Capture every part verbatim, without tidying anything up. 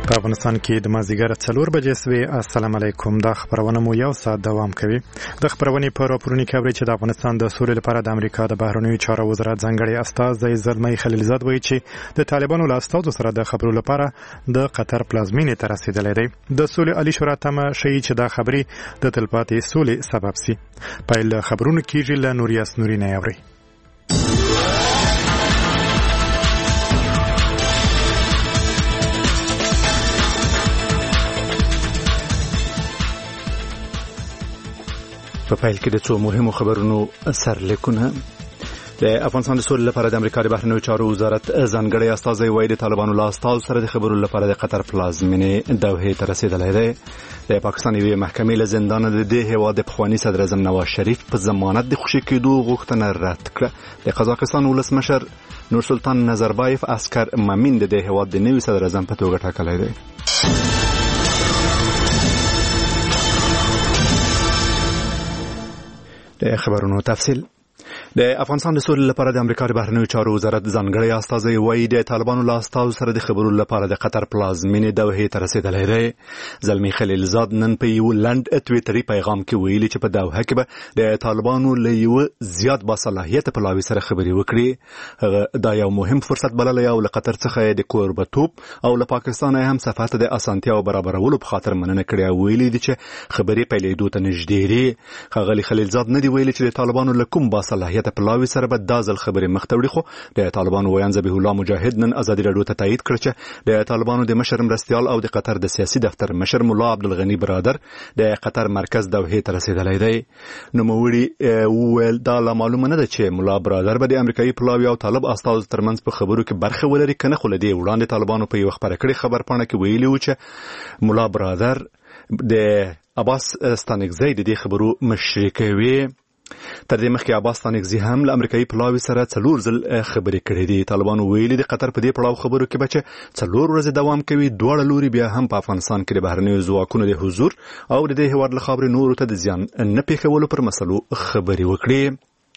په افغانستان کې د مازدیګر څلور بجې سوي. السلام علیکم. دا خبرونه مو یو ساعت دوام کوي. د خبرونې په راپورونو کې اوري چې د افغانستان د سولې لپاره د امریکا د بهرنیو چارو وزارت ځانګړي استازی زلمی خلیلزاد وایي چې د طالبانو له استازو سره د خبرو لپاره د قطر پلازمینې ته رسیدلی دی. د سولې عالی شورا تمه ښیي چې دا خبرې د تلپاتې سولې سبب سي. پیل خبرونه کیږي له نوریاس نورینه اوري. په پیل کې د څو مهمو خبرونو سرلیکونه. د افغانستان د سولې لپاره د امریکا د بهرنیو چارو وزارت ځانګړی استازی وایي د طالبانو له استازو سره د خبرو لپاره د قطر پلازمینې دوحې ته رسیدلی دی. د پاکستان یوې محکمې له زندانه د دې هېواد د پخواني صدر اعظم نواز شریف په ضمانت د خوشي کېدو غوښتنه رد کړه. د قزاقستان ولسمشر نورسلطان نظربایف عسکر مامین د دې هېواد د نوي صدر اعظم په توګه ټاکلی دی. د خبرونو تفصیل. د افغانستان د سولې لپاره د امریکا د بهرنیو چارو وزارت ځانګړی استازی وایي د طالبانو له استازو سره د خبرو لپاره د قطر پلازمینې دوحې ته رسیدلی دی. زلمی خلیلزاد نن په یو لنډ ټویټري پیغام کې ویلي چې په دوحه کې به د طالبانو له یو زیات باصلاحیته پلاوي سره خبرې وکړي. هغه دا یو مهم فرصت بللی او له قطر څخه د کوربتوب او له پاکستان هم صفات د اسانتیاو برابرولو په خاطر مننه کړې او ویلي دي چې خبرې پیلېدو ته نږدې دي. ښاغلي خلیلزاد نه دی ویلي چې د طالبانو له کوم باصلاحیته پلاوي سره به دا ځل خبرې مخ ته وړي، خو د طالبانو ویان ذبیح الله مجاهد نن ازادي راډیو ته تایید کړ چې د طالبانو د مشر مرستیال او د قطر د سیاسي دفتر مشر مولا عبدالغنی برادر د قطر مرکز دوحې ته رسیدلی دی. نوموړي وویل دا لا معلومه نه ده چې مولا برادر به د امریکایي پلاوي او طالب استازو ترمنځ په خبرو کې برخه ولري که نه، خو له دې وړاندې طالبانو په یوه خپره کړې خبرپاڼه کې ویلي و چې مولا برادر د عباس ستانکزی د دې خبرو مشري کوي. تر دې مخکې عباس ستانکزي هم له امریکایي پلاوي سره څلور ځل خبرې کړې دي. طالبانو ویلي د قطر په دې پړاو خبرو کې به چې څلور ورځې دوام کوي. دواړه لوري بیا هم په افغانستان کې د بهرنیو ځواکونو د حضور او د دې هېواد له خاورې نورو ته د زیان نه پېښولو پر مسلو خبرې وکړي.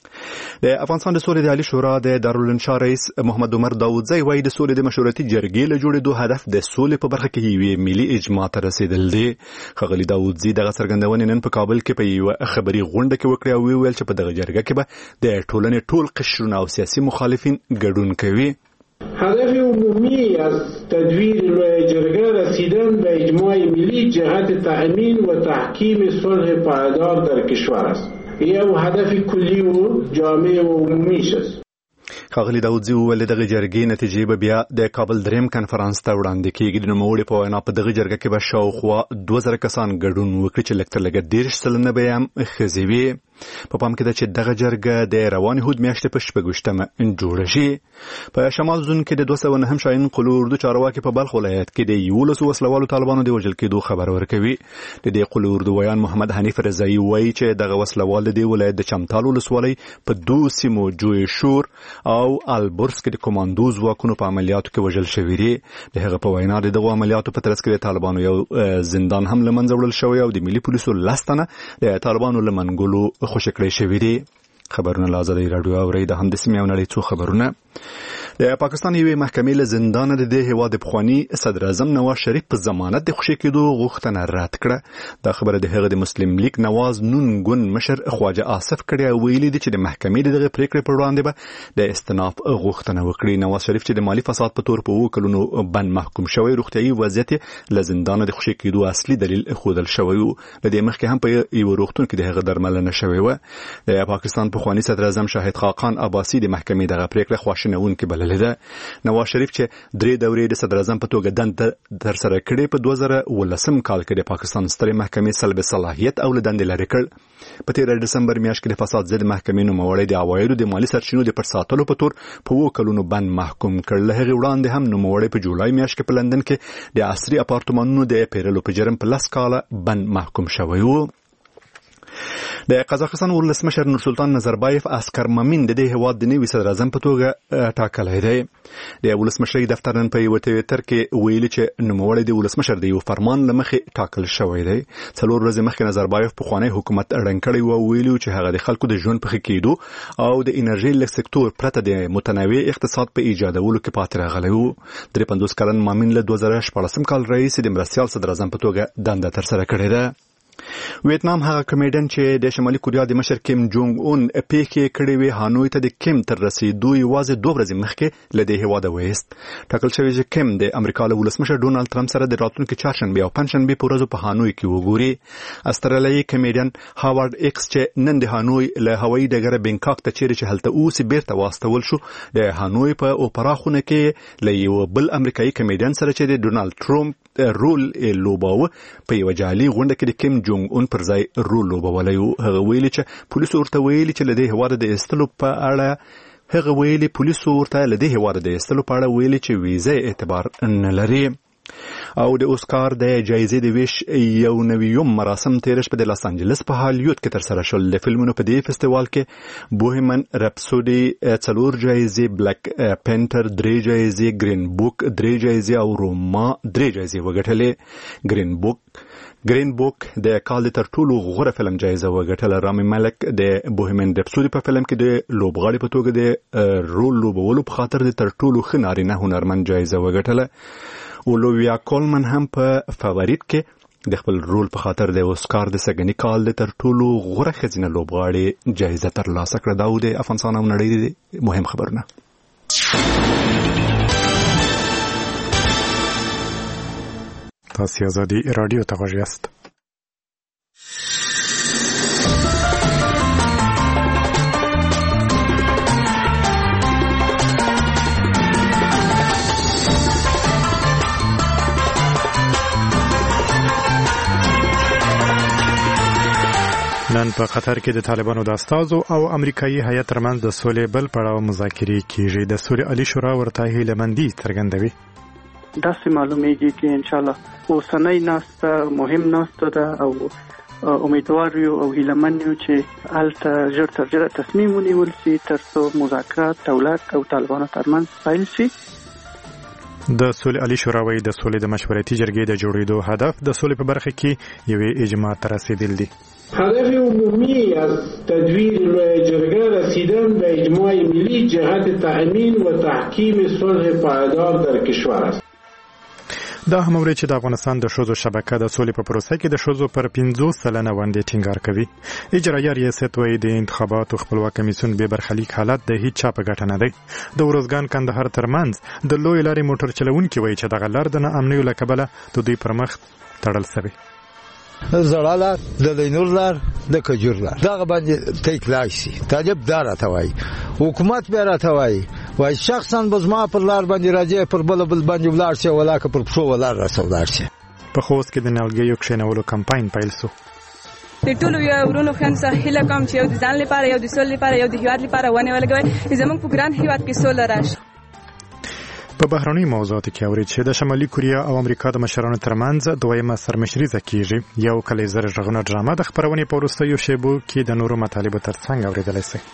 د افغانستان د سولې د عالی شورا د دارالانشا رئیس محمد عمر داودزی وایي د سولې د مشورتي جرګې له جوړېدو هدف د سولې په برخه کې یوې ملي اجماع ته رسېدل دي. ښاغلي داودزي دغه څرګندونې نن په کابل کې په یوه خبري غونډه کې وکړې او وویل چې په دغه جرګه کې به د ټولنې ټول قشرونه او سیاسي مخالفین ګډون کوي. هدف عمومی از تدویر لوی جرگه رسیدن به اجماع ملی جهت تأمین و تحکیم صلح پایدار در کشور است. یو هدف کلی و جامع و عمومیش است. ښاغلي داودزي وویل دغه جرګې نتیجې به بیا د کابل دریم کنفرانس ته وړاندې کېږي. د نوموړي په وینا په دغه جرګه کې به شاوخوا دوه زره کسان ګډون وکړي چې لږ تر لږه دېرش سلنه به یې هم ښځې وي. په پام کې ده چې دغه جرګه د روانې هود میاشتې په شپږویشتمه جوړه شي. په شمال زون کې د دوه سوه نهم شاهین قلو اردو چارواکي په بلخ ولایت کې د یولسو وسلوالو طالبانو د وژل کېدو خبر ورکوي. د دې قلو اردو ویان محمد حنیف رضایي وایي چې دغه وسلوال د دې ولایت د چمتال ولسوالۍ په دوو سیمو جوی شور او البرز کې د کماندو ځواکونو په عملیاتو کې وژل شوي دي. د هغه په وینا د دغو عملیاتو په ترڅ کې د طالبانو یو زندان هم له منځه وړل شوی او د ملي پولیسو لس تنه د طالبانو له منګولو خوشي کړی شوي دي. خبرونه له ازادي راډیو اورئ. د همدې سیمې او نړۍ څو خبرونه. د پاکستان یوې محکمې له زندانه د دې هېواد د پخواني صدر اعظم نواز شریف په ضمانت د خوشي کېدو غوښتنه رد کړه. دا خبره د هغه د مسلم لیگ نواز نون ګوند مشر خواجه آصف کړې او ویلي دي چې د محکمې د دغه پریکړې پر وړاندې به د استئناف غوښتنه وکړي. نواز شریف چې د مالي فساد په تور په اووه کلونو بند محکوم شوی، روغتیایي وضعیت له زندانه د خوشي کېدو اصلي دلیل ښودل شوی و. له دې مخکې هم په یوه روغتون کې د هغه درملنه شوې وه. د پاکستان پخواني صدر اعظم شاهد خاقان عباسي د محکمې دغه پریکړه خواشینونکې بللې ده. نواز شریف چې درې دورې د صدر اعظم په توګه دنده ترسره کړې، په دوه زره اوولسم کال کې د پاکستان سترې محکمې سلب صلاحیت او له دندې لرې کړ. په تېره ډسمبر میاشت کې د فساد ضد محکمې نوموړی د عوایدو د مالي سرچینو د پټ ساتلو په تور په اووه کلونو بند محکوم کړ. له هغې وړاندې هم نوموړی په جولای میاشت کې په لندن کې د عصري اپارتمانونو د پیرلو په جرم په لس کاله بند محکوم شوی و. د قزاقستان ولسمشر نورسلطان نظربایف اسکر مامین د دې هواد د نوي صدر اعظم په توګه ټاکلی دی. د ولسمشرۍ دفتر نن په یو ټویټر کې ویلي چې نوموړی د ولسمشر د یو فرمان له مخې ټاکل شوی دی. څلور ورځې مخکې نظربایف پخوانی حکومت اړن کړی و، ویلي چې هغه د خلکو د ژوند په ښه کېدو او د انرژۍ له سکتور پرته د متنوع اقتصاد په ایجادولو کې پاتې راغلی و. درې پنځوس کلن مامین له دوه زره شپاړسم کال راهیسې د مرستیال صدر اعظم په توګه دنده ترسره کړې ده. ویتنام هغه کمیډین چې د شمالي کوریا د مشر کیم جونګ اون پیښې کړې وي هانوی ته د کیم تر رسیدو یوازې دوه ورځې مخکې له دې هیواده وایست. ټاکل شوی چې کیم د امریکا له ولسمشر ډونالد ټرمپ سره د راتلونکي چهارشنبې او پنجشنبې په ورځو په هانوی کې وګوري. استرالیایي کمیډین هاوارد ایکس چې نن د هانوی له هوایي ډګره بینکاک ته چیرې چې هلته اوسي بیرته واستول شو، د هانوی په اوپرا خونه کې له یو بل امریکایي کمیډین سره چې د ډونالد ټرمپ رول لوباوه په یو جالي غونډه کې د کیم جونګ اون پر ځای رول لوبولی و. هغه ویلي چې پولیسو ورته ویلي چې له دې هېواده د ایستلو په اړه هغه ویلي پولیسو ورته له دې هېواده د ایستلو په اړه ویلي چې ویزه اعتبار نه لري. او د اوسکار د جایزې د ویش یو نویوم مراسم تیر شپه د لاس انجلس په هالیوډ کې ترسره شول. د فلمونو په دې فستیوال کې بوهیمن رپسودي څلور جایزې، بلیک پینتر درې جایزې، گرین بوک درې جایزې او روما درې جایزې وګټلې. گرین بوک گرین بوک د کال تر ټولو غوره فلم جایزه وګټله. رامي مالک د بوهیمن رپسودي په فلم کې د لوبغاړي په توګه د رول لوبولو په خاطر د تر ټولو ښه نارینه هنرمند جایزه وګټله. اولویا کولمن هم په فاوریت کې د خپل رول په خاطر د اوسکار د سګنی کال د تر ټولو غوره ښځینه لوبغاړي جایزه ترلاسه کړه. دا د افغانستان او نړۍ مهم خبرونه. تاسو ازادي رادیو ته غوږ یاست. نن په قطر کې د طالبانو د استازو او امریکایي هیئت ترمنځ د سولې بل پړاو مذاکرې کیږي. د سولې عالی شورا ورته هیلهمندي څرګندوي. داسې معلومیږي چې ان شاء الله اوسنۍ ناسته مهم ناسته ده او امیدوار یو او هیلهمن یو چې هلته ژر تر ژره تصمیم ونیول شي ترڅو مذاکرات دولت او طالبانو ترمنځ پیل شي. د سولې عالی شورا وايي د سولې د مشورتي جرګې د جوړېدو هدف د سولې په برخه کې یوې اجماع ته رسیدل دي. هدف عمومی از تدویر جرگه رسیدن به اجماع ملی جهت تأمین و تحکیم صلح پایدار در کشور است. دا هم اوري چې د افغانستان د ښځو شبکه د سولې په پروسه کې د ښځو پر پنځوس سلنه ونډې ټینګار کوي. اجرایه ریاست وايي د انتخاباتو خپلواک کمیسیون بې برخلیک حالت د هیڅ چا په ګټه نه دی. د ورځګان کندهار ترمنځ د لوی لارې موټر چلونکي وايي چې دغه لار د ناامنیو له کبله د دوی پر مخ تړل شوی. زړه لار د لینور لار د کجور لار دغه باندې تکلای شي. طالب دار اتوای حکومت به راتوای وای شخصا بزما پر لار باندې راځي پر بل بل باندې ولار شي ولاکه پر پښو ولار رسولار شي. په خوست کې د نیالګیو کښینولو کمپاین پیل شو. د ټولو یو ورونو خان څخه هیله کوم چې یو د ځان لپاره یو د سول لپاره یو د هیواد لپاره ونه ولګوي زموږ په ګران هیواد کې سول راشي. په بهرنی موضوعاتو کې اورید چې د شمالي کوریا او امریکا د مشرانو ترمنځ دویمه سرمشریزه کیږي. یو کلیزر ژغونه ډرامه د خبرونې په وروستیو شیبو کې د نورو مطالبو ترڅنګ اوریدلای شي.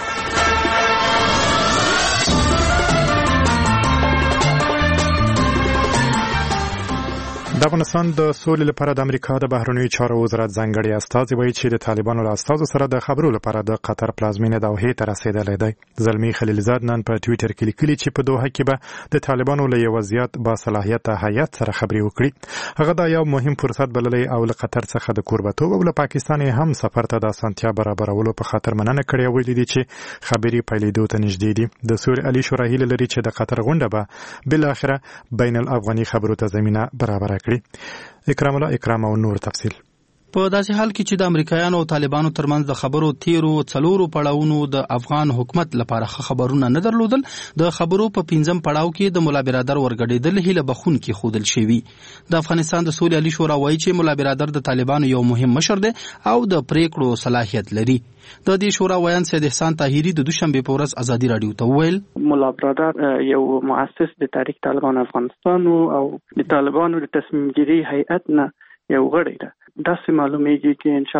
د افغانستان د سولې لپاره د امریکا د بهرنیو چارو وزارت ځانګړي استازي وایي چې د طالبانو له استازو سره د خبرو لپاره د قطر پلازمینه دوحې ته رسیدلی دی. زلمی خلیلزاد نن په ټویټر کې لیکلي چې په دوحه کې به د طالبانو له یو زیات باصلاحیته هیئت سره خبرې وکړي. هغه دا یو مهم فرصت بللی او له قطر څخه د کوربتوب او له پاکستان هم سفر ته د اسانتیا برابرولو په خاطر مننه کړې او ویلي دي چې خبرې پیلېدو ته نږدې دي. د سولې عالی شورا هیله لري چې د قطر غونډه به بالاخره بین الافغاني خبرو ته زمینه برابره اکرام الله اکرام او نور تفصیل. په داسې حال کې چې د امریکایانو او طالبانو ترمنځ د خبرو تیرو څلورو پړاوونو د افغان حکومت لپاره خبرونه نه درلودل، د خبرو په پنځم پړاو کې د مولا برادر ورګډېدل هیله بخون کې خودل شوی. د افغانستان د سولې عالی شورا وایي چې مولا برادر د طالبانو یو مهم مشر دی او د پریکړو صلاحیت لري. د دې شورا ویان سید احسان طاهری د دوشنبه په ورځ ازادي رادیو ته وویل مولا برادر یو مؤسس د تاریخ طالبان افغانستان او د طالبانو د تصمیم گیری هیئت نه یو غړی ده. داسې معلومیږي چې ان شاء الله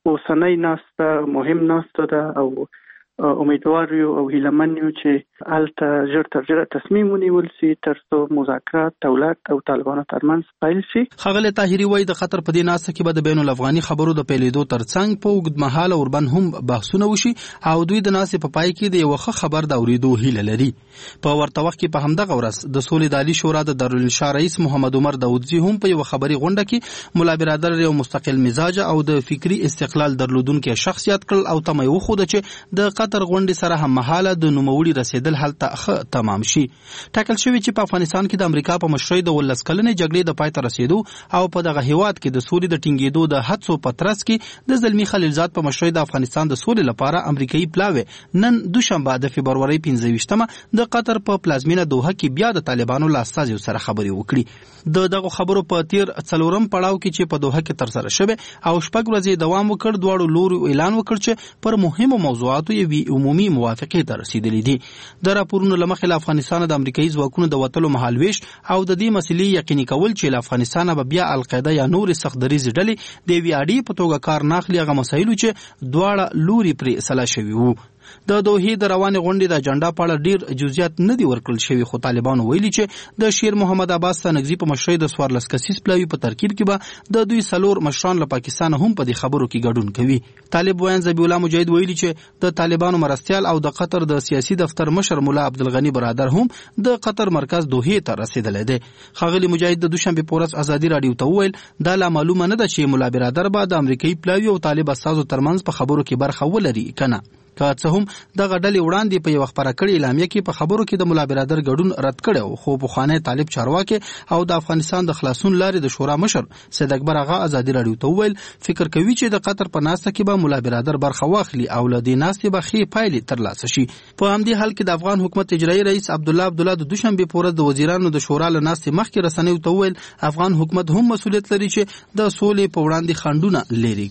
اوسنۍ ناسته مهم ناسته ده او امیدوار یو او هیلهمن یو چې هلته ژر تر ژره تصمیم ونیول سي ترڅو مذاکرات دولت او طالبانو ترمنځ پیل شي. ښاغلی طاهري وایي د قطر په دې ناسته کې به د بین الافغاني خبرو د پیلېدو ترڅنګ په اوږدمهاله اوربند هم بحثونه وشي او دوی د ناستې په پای کې د یوه ښه خبر د اورېدو هیله لري. په ورته وخت کې په همدغه ورځ د سولې د عالي شورا د دارالانشا رئیس محمد عمر داودزي هم په یوه خبري غونډه کې ملا برادر یو مستقل مزاج او د فکري استقلال درلودونکي شخصیت کړل او تمه یې وښوده چې د قطر غونډې سره هم مهاله د نوموړي رسیدل هلته ښه تمام شي. ټاکل شوي چې په افغانستان کې د امریکا په مشرۍ د ولس کلنې جګړې د پای ته رسیدو او په دغه هیواد کې د سولې د ټینګېدو د هڅو په ترڅ کې د زلمي خلیلزاد په مشرۍ د افغانستان د سولې لپاره امریکایي پلاوی نن دوشنبه د فبرورۍ پنځه ویشتمه د قطر په پلازمینه دوحه کې بیا د طالبانو له استازیو سره خبرې وکړي. د دغه خبرو په تیر څلورم پړاو کې چې په دوحه کې ترسره شوی او شپږ ورځې دوام وکړ دواړو لورو اعلان وکړ چې پر مهمو موضوعاتو یوې عمومي موافقې ته رسیدلې دي. د راپورونو له مخې له افغانستان د امریکایي ځواکونو د وتلو مهالویش او د دې مسلې یقیني کول چې له افغانستانه به بیا القاعده یا نورې سخت دریځې ډلې د یوې اډې په توګه کار نه اخلي هغه مسایلو چې دواړه لوري پرې سلا شوي وو. د دوحې د روانې غونډې د اجنډا په اړه ډیر جزئیات نه دي ورکړل شوي خو طالبانو ویلي چې د شیر محمد عباس ستانکزي په مشرۍ د څوارلس کسیز پلاوي په ترکیب کې به د دوی څلور مشران له پاکستان هم په دې خبرو کې ګډون کوي. طالب ویان ذبیح الله مجاهد ویلي چې د طالبانو مرستیال او د قطر د سیاسي دفتر مشر مولا عبدالغنی برادر هم د قطر مرکز دوحې ته رسیدلی دی. ښاغلي مجاهد د دوشنبې په ورځ ازادي راډیو ته وویل دا لا معلومه نه ده چې مولا برادر به د امریکایي پلاوي او طالب استازو ترمنځ په خبرو کې برخه ولري که نه. که څه هم دغه ډلې وړاندې په یوه خپره کړې اعلامیه کې په خبرو کې د ملا برادر ګډون رد کړی و خو پخوانی طالب چارواکي او د افغانستان د خلاصون لارې د شورا مشر سید اکبر آغا ازادي راډیو ته وویل فکر کوي چې د قطر په ناسته کې به ملا برادر برخه واخلي او له دې ناستې به ښې پایلې ترلاسه شي. په همدې حال کې د افغان حکومت اجرایي رئیس عبدالله عبدالله د دوشنبې په ورځ د وزیرانو د شورا له ناستې مخکې رسنیو ته وویل افغان حکومت هم مسؤلیت لري چې د سولې په وړاندې خنډونه لرې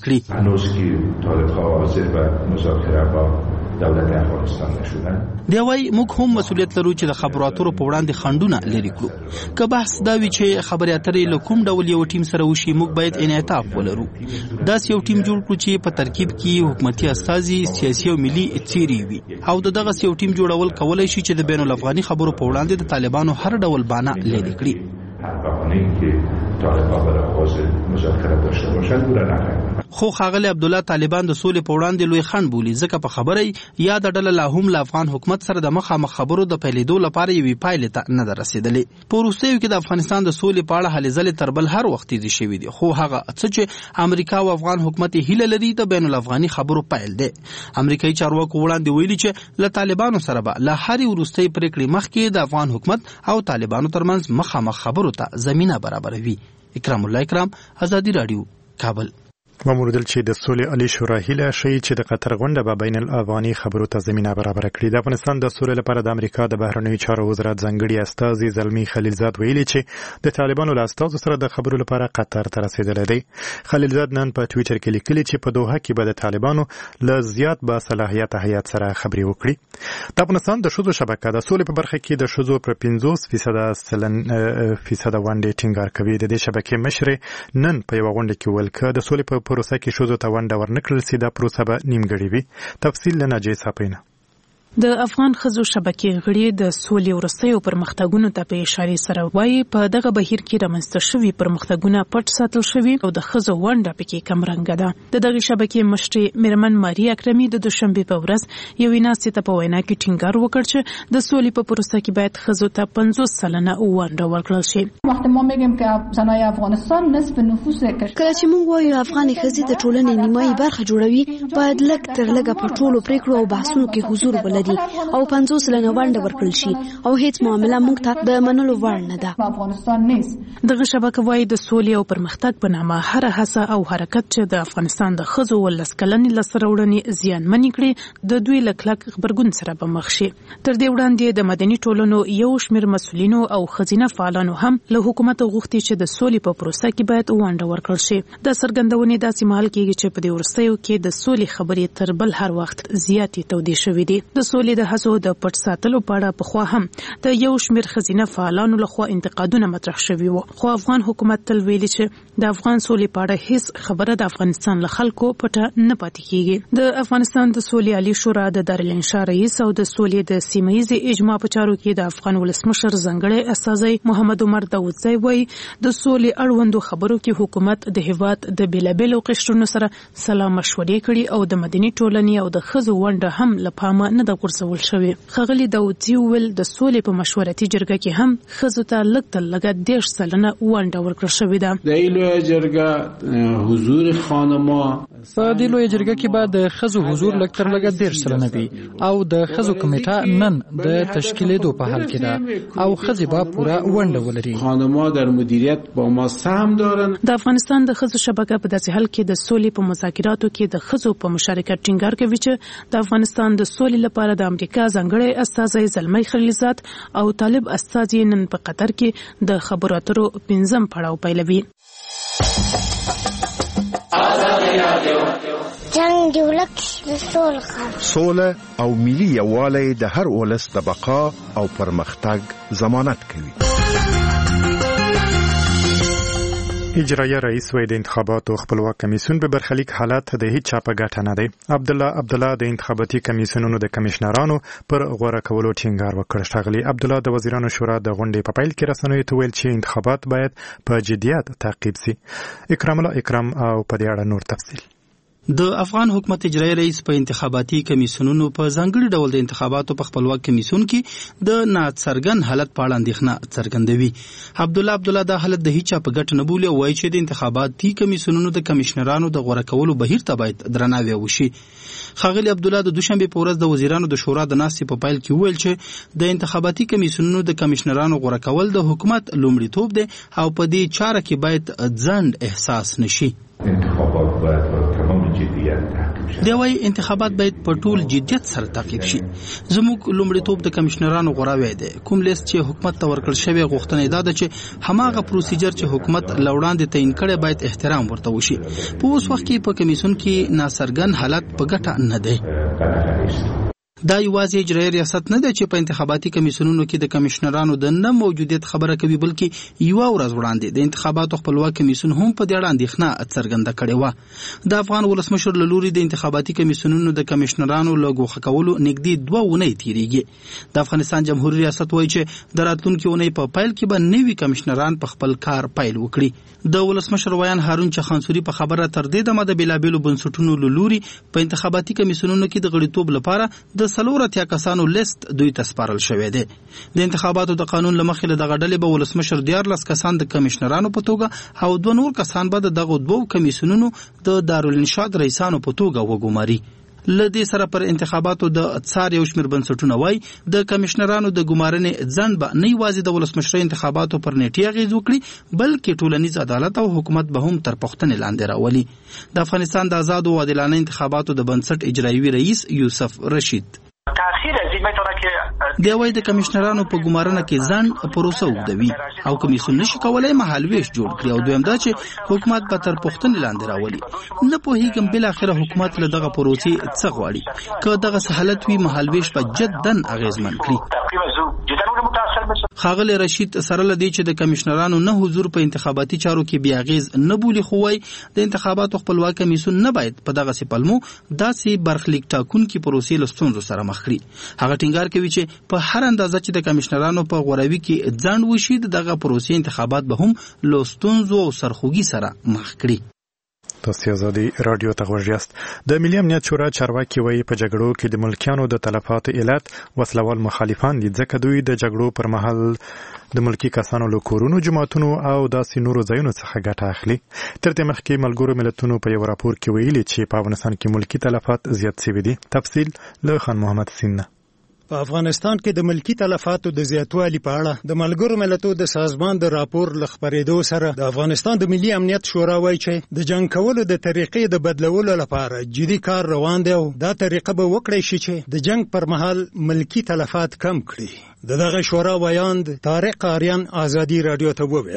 کړي. دولت افغانستان نشودن دی وای موږ هم مسؤلیت لرو چې د خبرو اترو په وړاندې خنډونه لرې کړو. که بحث دا وي چې خبرې اترې له کوم ډول یو ټیم سره وشي موږ باید انعطاف ولرو. داسې یو ټیم جوړ کړو چې په ترکیب کې حکومتي استازي سیاسي او ملي څیرې وي او د دغه یو ټیم جوړول کولای شي چې د بین الافغاني خبرو په وړاندې د طالبانو هر ډول بهانه لرې کړي. خو ښاغلی عبدالله طالبان د سولې په وړاندې لوی خنډ بولي ځکه په خبره یا د ډله لا هم له افغان حکومت سره د مخامخ خبرو د پیلېدو لپاره یوې پایلې ته نه ده رسېدلې. په وروستیو کې د افغانستان د سولې په اړه هلې ځلې تر بل هر وخت تیزې شوي دي خو هغه څه چې امریکا او افغان حکومت یې هیله لري د بین الافغاني خبرو پیل دی. امریکایي چارواکو وړاندې ویلي چې له طالبانو سره به له هرې وروستۍ پرېکړې مخکې د افغان حکومت او طالبانو ترمنځ مخامخ خبرو ته زمینه برابروي. اکرام الله اکرام، ازادي راډیو، کابل. وموردل چې د سولې عالي شورا هیله ښیي چې د قطر غونډه به بین الافغاني خبرو ته زمینه برابره کړي. د افغانستان د سولې لپاره د امریکا د بهرنیو چارو وزارت ځانګړي استازي زلمي خلیلزاد ویلي چې د طالبانو له استازو سره د خبرو لپاره قطر ته رسیدلی دی. خلیلزاد نن په ټویټر کې لیکلي چې په دوحه کې به د طالبانو له زیات با صلاحیته هیات سره خبرې وکړي. د افغانستان د ښځو شبکه د سولې په برخه کې د ښځو پر پنځوس فیصده سلن فیصده ونډې ټینګار کوي. د دې شبکې مشرې نن په یوه غونډه کې ویل که د سولې په پروسه کې ښځو ته ونډه ورنکړل سي دا پروسه به نیمګړې وي. تفصیل له ناجیه صاپینه. د افغان ښځو شبکې غړي د سولې وروستیو پرمختګونو ته په اشارې سره وایي په دغه بهیر کې رامنځته شوي پرمختګونه پټ ساتل شوي او د ښځو ونډه پکې کمرنګه ده. د دغه شبکې مشرې میرمن ماري اکرمي د دوشنبې په ورځ یوې ناستې ته په وینا کې ټینګار وکړ چې د سولې په پروسه کې باید ښځو ته پنځوس سلنه ونډه ورکړل شي. وخت ما میگیم که زنای افغانستان نصف نفوس کله چې موږ وایو افغاني ښځې د ټولنې نیمایي برخه جوړوي باید لږ تر لږه په ټولو پریکړو او بحثونو کې حضور ولري او پنځوس سلنه ونډه ورکړل شي او هیڅ معامله موږ ته د منلو وړ نه ده. افغانستان نیست. دغه شبکه وايي د سولې او پرمختګ په نامه هر هڅه او حرکت چې د افغانستان د ښځو ولس کلنې لسته راوړنې زیانمنې کړي د دوی له کلک غبرګون سره به مخ شي. تر دې وړاندې د مدني ټولنو یو شمېر مسؤلینو او ښځینه فعالانو هم له حکومت غوښتي چې د سولې په پروسه کې باید ونډه ورکړل شي. د څرګندونې داسې مهال کېږي چې په دې وروستیو کې د سولې خبرې تر بل هر وخت زیاتې تودې شوې دي. د سولې د هڅو د پټ ساتلو په اړه پخوا هم د یو شمېر ښځینه فعالانو لخوا انتقادونه مطرح شوي وو، خو افغان حکومت تل ویلي چې د افغان سولې په اړه هیڅ خبره د افغانستان له خلکو پټه نه پاتې کیږي. د افغانستان د سولې عالی شورا د دارالانشا رئیس او د سولې د سیمه ییزې اجماع په چارو کې د افغان ولسمشر ځانګړی استازی محمد عمر داودزی وایي د سولې اړوندو خبرو کې حکومت د هیواد د بیلابیلو قشرونو سره سلا مشورې کړي او د مدني ټولنې او د ښځو ونډه هم له پامه نه ده غورځول شوې. ښاغلي داودزي وویل د سولې په مشورتي جرګه کې هم ښځو ته لږ تر لږه دېرش سلنه ونډه ورکړل شوې ده. د دې لویه جرګه حضور خانما په دې لویه جرګه کې به د ښځو حضور لږ تر لږه دېرش سلنه وي او د ښځو کمیټه نن د تشکیلېدو په حال کې ده او ښځې به پوره ونډه ولري. خانما در مدیریت با ما سهم دارن. د افغانستان د ښځو شبکه په داسې حال کې د سولې په مذاکراتو کې د ښځو په مشارکت ټینګار کوي چې د افغانستان د سولې لپاره د امریکا ځانګړی استازی زلمی خلیلزاد او طالب استازی نن په قطر کې د خبرو اترو پنځم پړاو پیلوي. جنگ دی ولک د سولې سوله او ملي یووالی د هر ولس د بقا او پرمختګ ضمانت کوي. اجرایه رئیس وی د انتخاباتو خپلواک کمیسیون به برخلیک حالت د هیڅ چا په ګټه نه دی. عبدالله عبدالله د انتخاباتي کمیسیونونو د کمشنرانو پر غوره کولو ټینګار وکړ. ښاغلي عبدالله د وزیرانو شورا د غونډې په پیل کې رسنیو ته ویل چې انتخابات باید په جدیت تعقیب شي. اکرام الله اکرام او په دې اړه نور تفصیل. د افغان حکومت اجرایي رئیس په انتخاباتي کمیسیونونو په ځانګړي ډول د انتخاباتو په خپلواک کمیسیون کې د ناڅرګن حالت په اړه اندېښنه څرګندوي. عبدالله عبدالله دا حالت د هیڅ چا په ګټه نه بولي او وایي چې د انتخاباتي کمیسیونونو د کمشنرانو د غوره کولو بهیر ته باید درناوی وشي. ښاغلي عبدالله د دوشنبه په ورځ د وزیرانو د شورا د ناستې په پیل کې وویل چې د انتخاباتي کمیسیونونو د کمشنرانو غوره کول د حکومت لومړیتوب دی او په دې چاره کې باید ځنډ احساس نشي. انتخابات باید په تمام جدیت تعقیب شي. دی وايي انتخابات باید په ټول جدیت سره تعقیب شي. زموږ لومړیتوب د کمشنرانو غوراوی دی. کوم لیست چې حکومت ته ورکړل شوی غوښتنه دا ده چې هماغه پروسیجر چې حکومت لوړاندې تعین کړي باید احترام ورته وشي. په اوس وخت کې په کمیسیون کې ناڅرګن حالت په ګټه نه دی. دا یوازې اجرایي ریاست نه دی چې په انتخاباتي کمیسیونونو کې د کمشنرانو د نه موجودیت خبره کوي، بلکې یو ورځ وړاندې د انتخاباتو خپلواک کمیسیون هم په دې اړه اندېښنه څرګنده کړې و. د افغان ولسمشر له لوري د انتخاباتي کمیسیونونو د کمشنرانو له ګوښه کولو نږدې دوه اونۍ تېرېږي. د افغانستان جمهوریت ریاست وایي چې د راتلونکي اونۍ په پیل کې به نوي کمشنران په خپل کار پیل وکړي. د ولسمشر ویان هارون چخانسوري په خبره تر دې دمه د بیلابیلو بنسټونو له لوري په انتخاباتي کمیسیونونو کې د غړیتوب لپاره د څلور اتیا کسانو لیست دوی ته سپارل شوی دی. د انتخاباتو د قانون له مخې له دغه ډلې به ولسمشر دیارلس کسان د کمشنرانو په توګه او دوه نور کسان به د دغو دوو کمیسیونونو د دارالانشا رئیسانو په توګه وګماري. له دې سره پر انتخاباتو د څار یو شمېر بنسټونه وایي د کمشنرانو د ګمارنې ځنډ به نه یوازې د ولسمشرۍ انتخاباتو پر نیټې اغېز وکړي، بلکې ټولنیز عدالت او حکومت به هم تر پوښتنې لاندې راولي. د افغانستان د آزادو او عادلانه انتخاباتو د بنسټ اجرایي رئیس یوسف رشید دی وايي د کمشنرانو په ګمارنه کې ځان پروسه وګدوي او کمیسیون نشي کولای مهالويش جوړ کړي او دویم دا چې حکومت به تر پوښتنې لاندې راولي. نه پوهیږم بل اخره حکومت له دغه پروسې څه غواړي. که دغه سہالت وي مهالويش په جدن اغیزمن کړي. ښاغلی رشید سره لدی چې د کمشنرانو نه حضور په انتخاباتي چارو کې بیا غیز نه بولی، خو وای د انتخاباتو خپلواک کمیسیون نه باید په دغه سپلمو داسې برخلیک ټاکونکي پروسې له ستونزو سره مخ کړي. هغه ټینګار کوي چې په هر اندازه چې د کمشنرانو په غوراوي کې ځنډ وشي دغه پروسې انتخابات به هم له ستونزو او سرخوږي سره مخ کړي. تاسو ازادي رادیو ته غوږ یاست. د ملي امنیت شورا چارواکي وایي په جګړو کې د ملکیانو د تلفاتو علت وسلوال مخالفان دي، ځکه دوی د جګړو پر مهال د ملکی کسانو له کورونو، جماعتونو او داسې نورو ځایونو څخه ګټه اخلي. تر دې مخکې ملګرو ملتونو په یو راپور کې ویلي چې په افغانستان کې ملکی تلفات زیات شوي دي. تفصیل له خان محمد سینه. په افغانستان کې د ملکی تلفاتو د زیاتوالي په اړه د ملګرو ملتونو د سازمان د راپور ل خبرېدو سره د افغانستان د ملي امنیت شورا وایي چې د جنگ کولو د طریقې د بدلولو لپاره جدي کار روان دی او دا طریقه به وکړي شي چې د جنگ پر مهال ملکی تلفات کم کړي. د دغه شورا ویاند طارق آریان ازادي رادیو ته وویل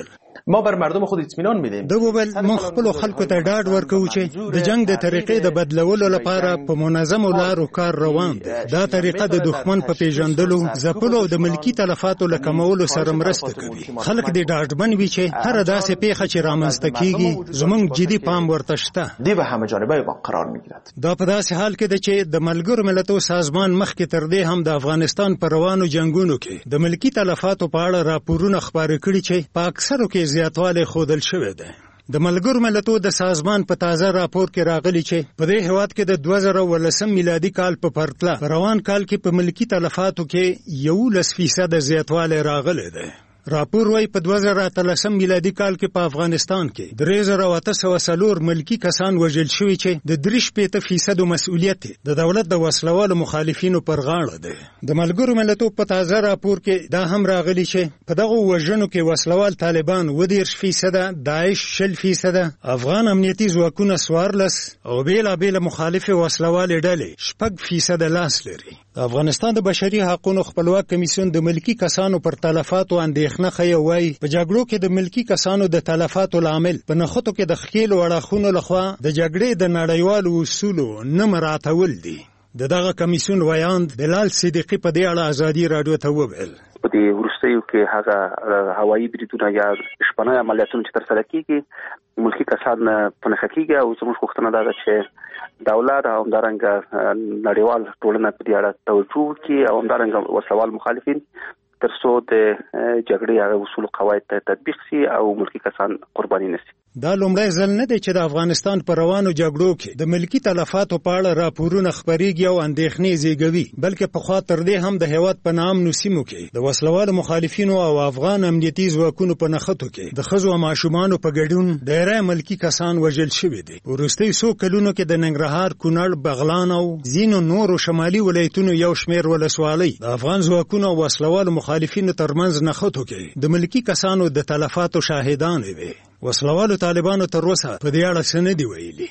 ما بر مردم خود اطمینان میدیم. د وبل مونږ خپل خلکو ته ډاډ ورکوو چې د جنگ د طریقې د بدلولو لپاره په منظم لارو کار روان دی. دا طریقه د دښمن په پیژندلو، ځپلو او د ملکی تلفاتو له کمولو سره مرسته کوي. خلک دې ډاډمن وي چې هر داسې پیښه چې رامنځته کیږي زمونږ جدي پام ورته شته. دی به همه جانبه با قرار میگیرد. دا په داسې حال کې ده چې د ملګرو ملتونو سازمان مخکې تر دې هم د افغانستان پر روانو جنگونو کې د ملکی تلفاتو په اړه راپورونه خپاره کړي چې په اکثرو کې زیاتوالی ښودل شوی دی. د ملګرو ملتونو د سازمان په تازه راپور کې راغلي چې په دې هیواد کې د دوه زره ولسم میلادي کال په پرتله په روان کال کې په ملکی تلفاتو کې یولس فیصده زیاتوالی راغلی دی. راپور وايي په دوه زره اتلسم میلادي کال کې په افغانستان کې درې زره اته سوه څلور ملکی کسان وژل شوي چې د درې شپېته فیصدو مسؤلیت د دولت د وسلوالو مخالفینو پر غاړه دی. د ملګرو ملتونو په تازه راپور کې دا هم راغلي چې په دغه وژنو کې وسلوال طالبان اووه دېرش فیصده، داعش شل فیصده، افغان امنیتي ځواکونه څوارلس او بېلابېله مخالفې وسلوالې ډلې شپږ فیصده لاس لري. د افغانستان د بشري حقوقو خپلواک کمیسیون د ملکی کسانو پر تلفاتو اندېښنه ښیي او وایي په جګړو کې د ملکی کسانو د تلفاتو لامل په نښتو کې د ښکېلو اړخونو لخوا د جګړې د نړیوالو اصولو نه مراعاتول دي. د دغه کمیسیون ویاند بلال صدیقي په دې اړه ازادي راډیو ته وویل. په دې وروستیو کې هغه هوایي بریدونه یا شپنه عملیاتونه چې ترسره کیږي ملکی کسان په نښه کیږي او زموږ غوښتنه دا ده چې دولت او همدارنګه نړیوال ټولنه په دې اړه توجه وکړي او همدارنګه وسلوال مخالفین تر څو د جګړې هغه اصول قواعد ته تطبیق شي او ملکی کسان قرباني نشي. دا لومړی ځل نه دی چې د افغانستان پر روانو جګړو کې د ملکی تلفاتو په اړه راپورونه خپریږي او اندېښنې زیږوي، بلکې پخوا تر دې هم د هیواد په نامنو سیمو کې د وسلوالو مخالفینو او افغان امنیتي ځواکونو په نښتو کې د ښځو او ماشومانو په ګډون ډېری ملکی کسان وژل شوي دي. وروستیو څو کلونو کې د ننګرهار، کونړ، بغلان او ځینو نورو شمالي ولایتونو یو شمېر ولسوالۍ د افغان ځواکونو او وسلوالو مخالفینو ترمنځ نښتو کې د ملکی کسانو د تلفاتو شاهدانې وي. وسلوالو طالبانو تر اوسه په دې اړه څه نه دي ویلي.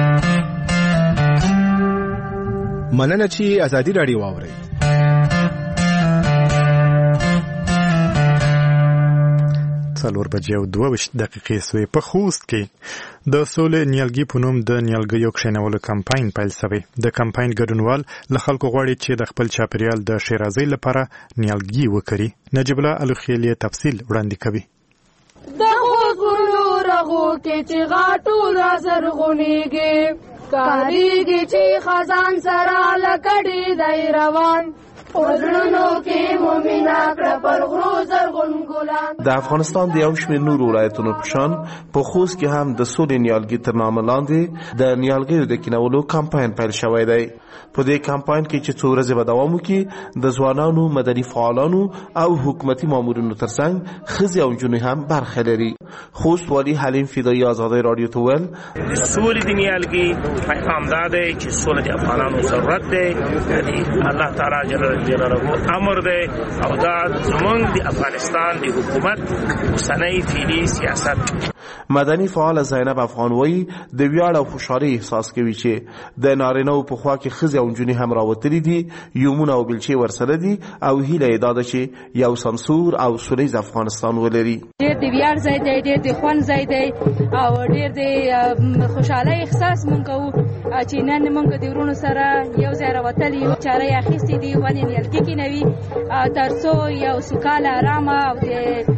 مننه چې ازادي راډیو واورئ. څلور بجې او دوه ویشت دقیقې سوې. په خوست کې د سولې نیالګي په نوم د نیالګیو کښېنولو کمپاین پیل شوی. د کمپاین ګډونوال له خلکو غواړي چې د خپل چاپیریال د ښېرازۍ لپاره نیالګي وکري. نجیب الله الخیلی تفصیل وړاندې کوي. د خوستونو رغو کې چې غاټو را زرغونېږي کاریږي چې خزان سره لکړې دی روان د افغانستان د یو شمېر نورو ولایتونو په شان په خوست کې هم د سولې نیالګي تر نامه لاندې د نیالګیو د کینولو کمپاین پیل شوی دی. په دې کمپاین کې چې څو ورځې به دوام وکړي د ځوانانو، مدني فعالانو او حکومتي مامورینو ترڅنګ ښځې او نجونې هم برخه لري. خوست والي حلیم فدایي ازادۍ راډیو ته ویل د سولې د نیالګي پیغام دا دی چې سوله د افغانانو ضرورت دی، یعنې الله تعالی جل جلاله امر دی او دا زمونږ د افغانستان د حکومت اوسنی فعلي سیاست. مدني فعال زینب افغان وایي د ویاړ او خوشحالۍ احساس کوي چې د نارینه‌و په خوا کې ښځې او نجونې هم راوتلي دي، یومونه او بیلچې ورسره دي او هیله یې دا ده چې یو سمسور او سولیز افغانستان ولري. ډېر د ویاړ ځای دی، ډېر د خوند ځای دی او ډېر د خوشحالۍ احساس مونږ کوو چې نن مونږ د ورونو سره یو ځای راوتلي یو، چاره یې اخیستې دي ونې نیالګي کینوي تر څو یو سوکاله، ارامه او د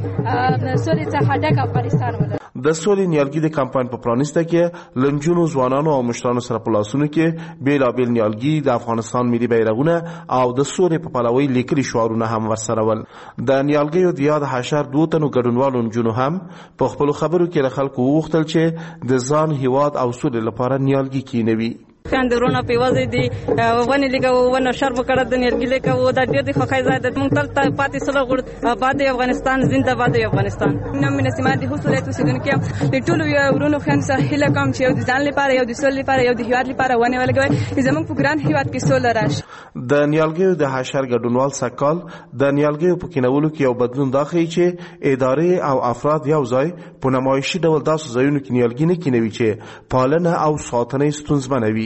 سولې څخه ډک افغانستان ولرو. د سولې نیالګي د کمپاین په پرانیسته کې له نجونو، ځوانانو او مشرانو سره په لاسونو کې بېلابېل نیالګي، د افغانستان ملي بیرغونه او د سولې په پلوۍ لیکلي شعارونه هم ورسره ول. د نیالګیو د یاد حشر دوه تنو ګډونوالو نجونو هم په خپلو خبرو کې له خلکو وغوښتل چې د ځان، هیواد او سولې لپاره نیالګي کینوي. خویندې ورونه په یوازې دي ونې لګوو، ونه شر وکړه، د نیالګي لګوو. دا ډېر د خوښۍ ځای دی. موږ تل پاتې سوله غواړو. آباد دی افغانستان، زنده باد دی افغانستان. نوم مې نسیمه د خوست ولایت اوسېدونکې یم. د ټولو ورونو خویندو څخه هیله کوم چې یو د ځان لپاره، یو د سولې لپاره، یو د هیواد لپاره ونې ولګوئ چې زموږ په ګران هیواد کې سوله راشي. د نیالګیو د حشر ګډونوال سږکال د نیالګیو په کینولو کې یو بدلون دا ښیي چې ادارې او افراد یو ځای په نمایشي ډول داسې ځایونو کې نیالګي نه کینوي چې پالنه او ساتنه یې ستونزمنه وي.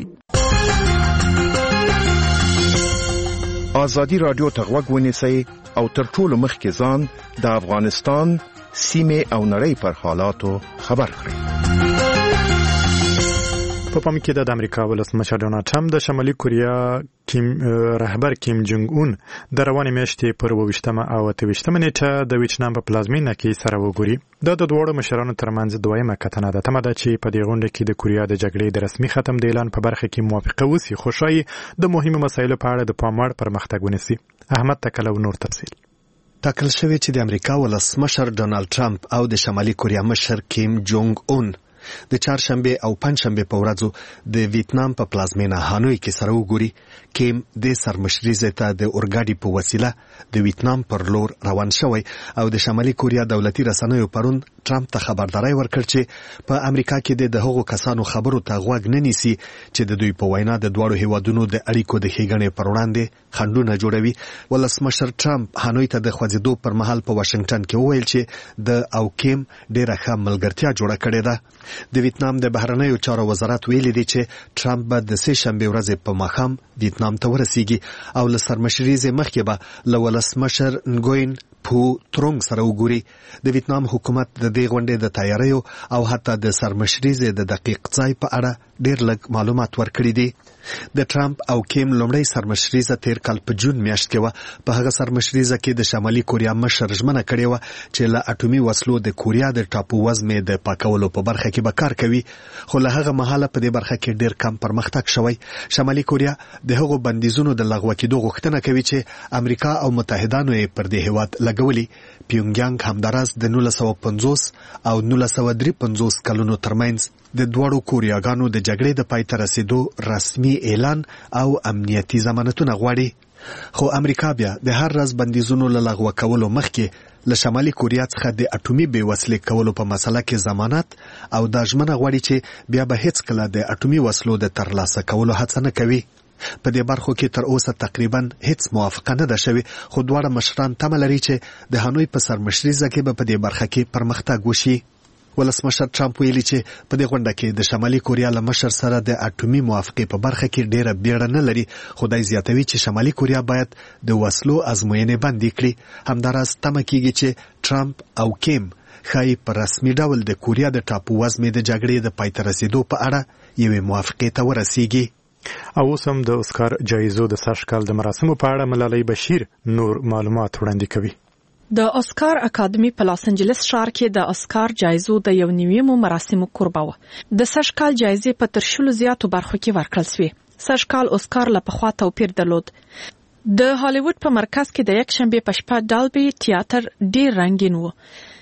ازادي راډیو ته غوږ ونیسئ او تر ټولو مخکې ځان د افغانستان سیمه او نړۍ پر حالاتو خبر کړي. په پام کې د امریکا ولسمشر ډونالد ټرمپ د شمالي کوریا کیم رهبر کیم جونګ اون د روانې میاشتې پر اوویشتمه او اتهویشتمه نیټه د ویتنام په پلازمینه کې سره وګوري. دا د دوه مشرانو ترمنځ دویمه کتنه ده. تمه ده چې په دې غونډه کې د کوریا د جګړې د رسمي ختم د اعلان په برخه کې موافقه وسی، خو شایي د مهمو مسایلو په اړه د پام وړ پرمختګ ونیسي. احمد تکلو نور تفصیل. ټاکل شوی چې د امریکا ولسمشر ډونالد ټرمپ او د شمالي کوریا مشر کیم جونګ اون د چهارشنبه او پنځشنبه په ورځو د ویتنام په پلازمینه هانوی کې سره وګوري. کیم د سرمشري ته د اورګاډي په وسیله د ویتنام پر لور روان شوی او د شمالي کوریا دولتي رسنیو پرون ټرمپ ته خبرداري ورکړ چې په امریکا کې د هغو کسانو خبرو ته غوږ نه نیسي چې د دوی په وینا د دواړو هیوادونو د اړیکو د ښېګڼې پر وړاندې خنډونه جوړوي. ولسمشر ټرمپ هانوی ته د خوځېدو پر مهال په واشنگټن کې وویل چې د او کیم ډېره ښه ملګرتیا جوړه کړې ده. د ویتنام د بهرنیو چارو وزارت ویلي دی چې ټرمپ به د سه شنبه ورځې په ماښام ویتنام ته ورسیږي او له سرمشري مخکې به له ولسمشر نګوین پو ترونګ سره وګوري. د ویتنام حکومت د دې غونډې د تیاریو او حتی د سرمشري د دقیق ځای په اړه ډېر لږ معلومات ورکړي دي. د ټرمپ او کیم لومړی سرمشري تیر کال په جون میاشت کې و. په هغه سرمشري کې د شمالي کوریا مشر ژمنه کړې و چې له اټومي وسلو د کوریا د ټاپو وزمې د پاکولو په برخه کې به کار کوي، خو له هغه مهاله په دې برخه کې ډېر کم پرمختګ شوی. شمالي کوریا د هغو بندیزونو د لغوه کېدو غوښتنه کوي چې امریکا او متحدانو یې پر دې هیواد لګولي. پیونګیانګ همداراز د نولس سوه پنځوس او نولس سوه درې پنځوس کلونو ترمنځ د دواړو کوریاګانو د جګړې د پای ته رسیدو رسمي اعلان او امنیتي ضمانتونه غواړي. خو امریکا بیا د هر راز بندیزونو له لغوه کولو مخکې له شمالي کوریا څخه د اټومي بې وسلې کولو په مسله کې ضمانت او دا ژمنه غواړي چې بیا به هیڅ کله د اټومي وسلو د ترلاسه کولو هڅه نه کوي. په دې برخو کې تر اوسه تقریبا هیڅ موافقه نه ده شوې، خو دواړه مشران تمه لري چې د هانوی په سرمشري کې به په دې برخه کې پرمختګ وشي. ولسمشر ټرمپ ویلي چې په دې غونډه کې د شمالي کوریا له مشر سره د اټومي موافقې په برخه کې ډېره بیړه نه لري، خو دا زیاتوي چې شمالي کوریا باید د وسلو ازموینې بندې کړي. همداراز تمه کیږي چې ټرمپ او کیم ښایي په رسمي ډول د کوریا د ټاپو وزمې د جګړې د پای ته رسیدو په اړه یوې موافقې ته ورسیږي. او اوس هم د اسکار جایزو د سږکال د مراسمو په اړه ملالۍ بشیر نور معلومات وړاندې کوي. د اسکار اکاډمي په لاس انجلس ښار کې د اسکار جایزو د یو نیویمو مراسمو کوربه و. د سږکال جایزې په تر شلو زیاتو برخو کې ورکړل شوې. سږکال اسکار له پخوا توپیر درلود. د هالیوډ په مرکز کې د یک شنبه په شپه ډالبي تیاتر ډیر رنگین و.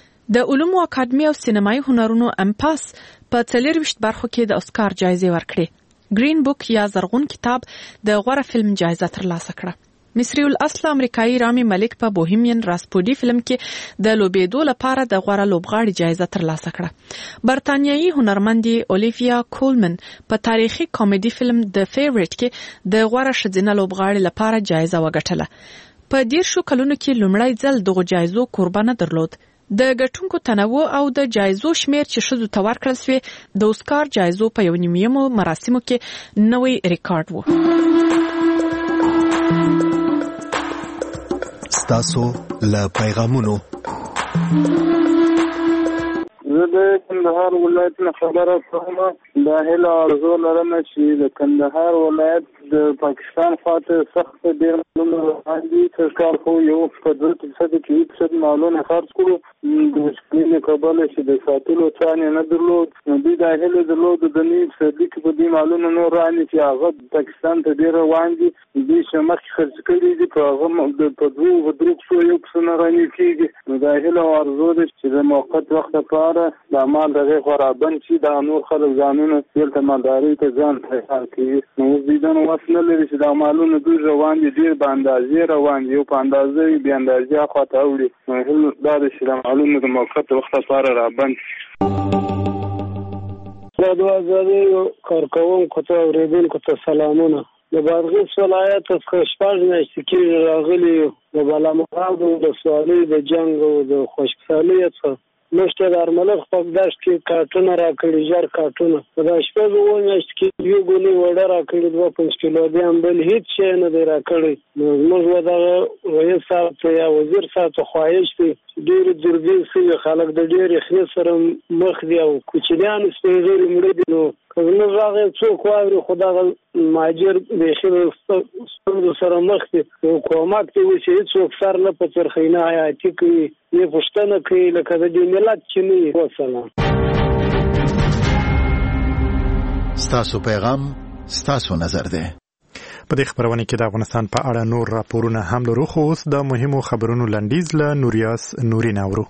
د علومو اکاډمي او سینمایي هنرونو امپاس په څلورویشت برخو کې د اسکار جایزې ورکړې. گرین بوک یا زرغون کتاب د غوره فلم جایزه ترلاسه کړه. مصری الاصل امریکایي رامي مالک په بوهیمین راسپودي فلم کې د لوبېدو لپاره د غوره لوبغاړي جایزه ترلاسه کړه. برتانیایي هنرمندي الیویا کولمن په تاریخي کامیډي فلم د فیورټ کې د غوره ښځینه لوبغاړي لپاره جایزه وګټله. په دیرشو کلونو کې لومړی ځل دغه جایزو کوربه نه درلود. د ګټونکو تنوع او د جایزو شمیر چې ښځو ته ورکړل شوې د اسکار جایزو په یو نیمو مراسمو کې نوی ریکارډ و. ستاسو له پیغامونو زه د کندهار ولایت نه خبره کوم. دا هیله ارزو لرم چې د کندهار ولایت د پاکستان خواته سخت ډیر معلومه باندې سرکار خو یو په دوه فیصد کې فیصد معلومه خرج کړو. د مشکلې کبله چې د ساتلو څانې نه درلود، نو دوی دا هیله درلود د نیم فیصدي کې په دې معلومه نور راني چې هغه پاکستان ته ډیر روان دي. دوی چې مخکې خرج کړي دي په هغه په دوه درې څو یو څه نه راني کېږي. نو دا هیله ارزو ده چې د موقت وخت لپاره د اعمال دغه خرابن چې دا نور خلک ځانونه دلته مالداري ته ځان تیار کړي. نو اوس دوی دا نو وس نه لري چې د اعمالونه دوی روان دي، ډېر په اندازې روان دي، یو په اندازه یې بې اندازې خواته اوړي. نو هیله دا ده چې د اعمالونه د موقت وخت لپاره رابند شي. د ازادۍ کارکوونکو ته اورېدونکو ته سلامونه. د بادغیس ولایت څخه شپږ میاشتې کېږي راغلي یو. د بالامراد ولسوالۍ د جنګ او د خوشحالۍ څخه مشته د ارملخ په دشت کې کارټونه راکړي ژر کارټونه په دا شپږ اوه میاشت کې یو ګولې وړه راکړي دوه پنځ کیلو دي هم بل هیڅ شی نه دی راکړی. نو زموږ به دغه رئیس صاحب ته یا وزیر صاحب ته خواهش دی ډېرې جرګې سوي خلک د ډېر یخنۍ سره مخ دي او کوچنیان سپین ږیري مړه دي. نو که زموږ هغه څوک واوري خو دغه مهاجر بیخي ستونزو سره مخ دي. حکومت کې وایي چې هېڅوک سر نه په څرخي نه حیاتي کوي یې پوښتنه کوي لکه د دې ملت چې نه وي. وسلام. ستاسو پیغام ستاسو نظر دی. په دې خبرونه کې د افغانستان په اړه نور راپورونه هم لرو، خو اوس د مهمو خبرونو لنډیز له نوریاس نوري ناورو.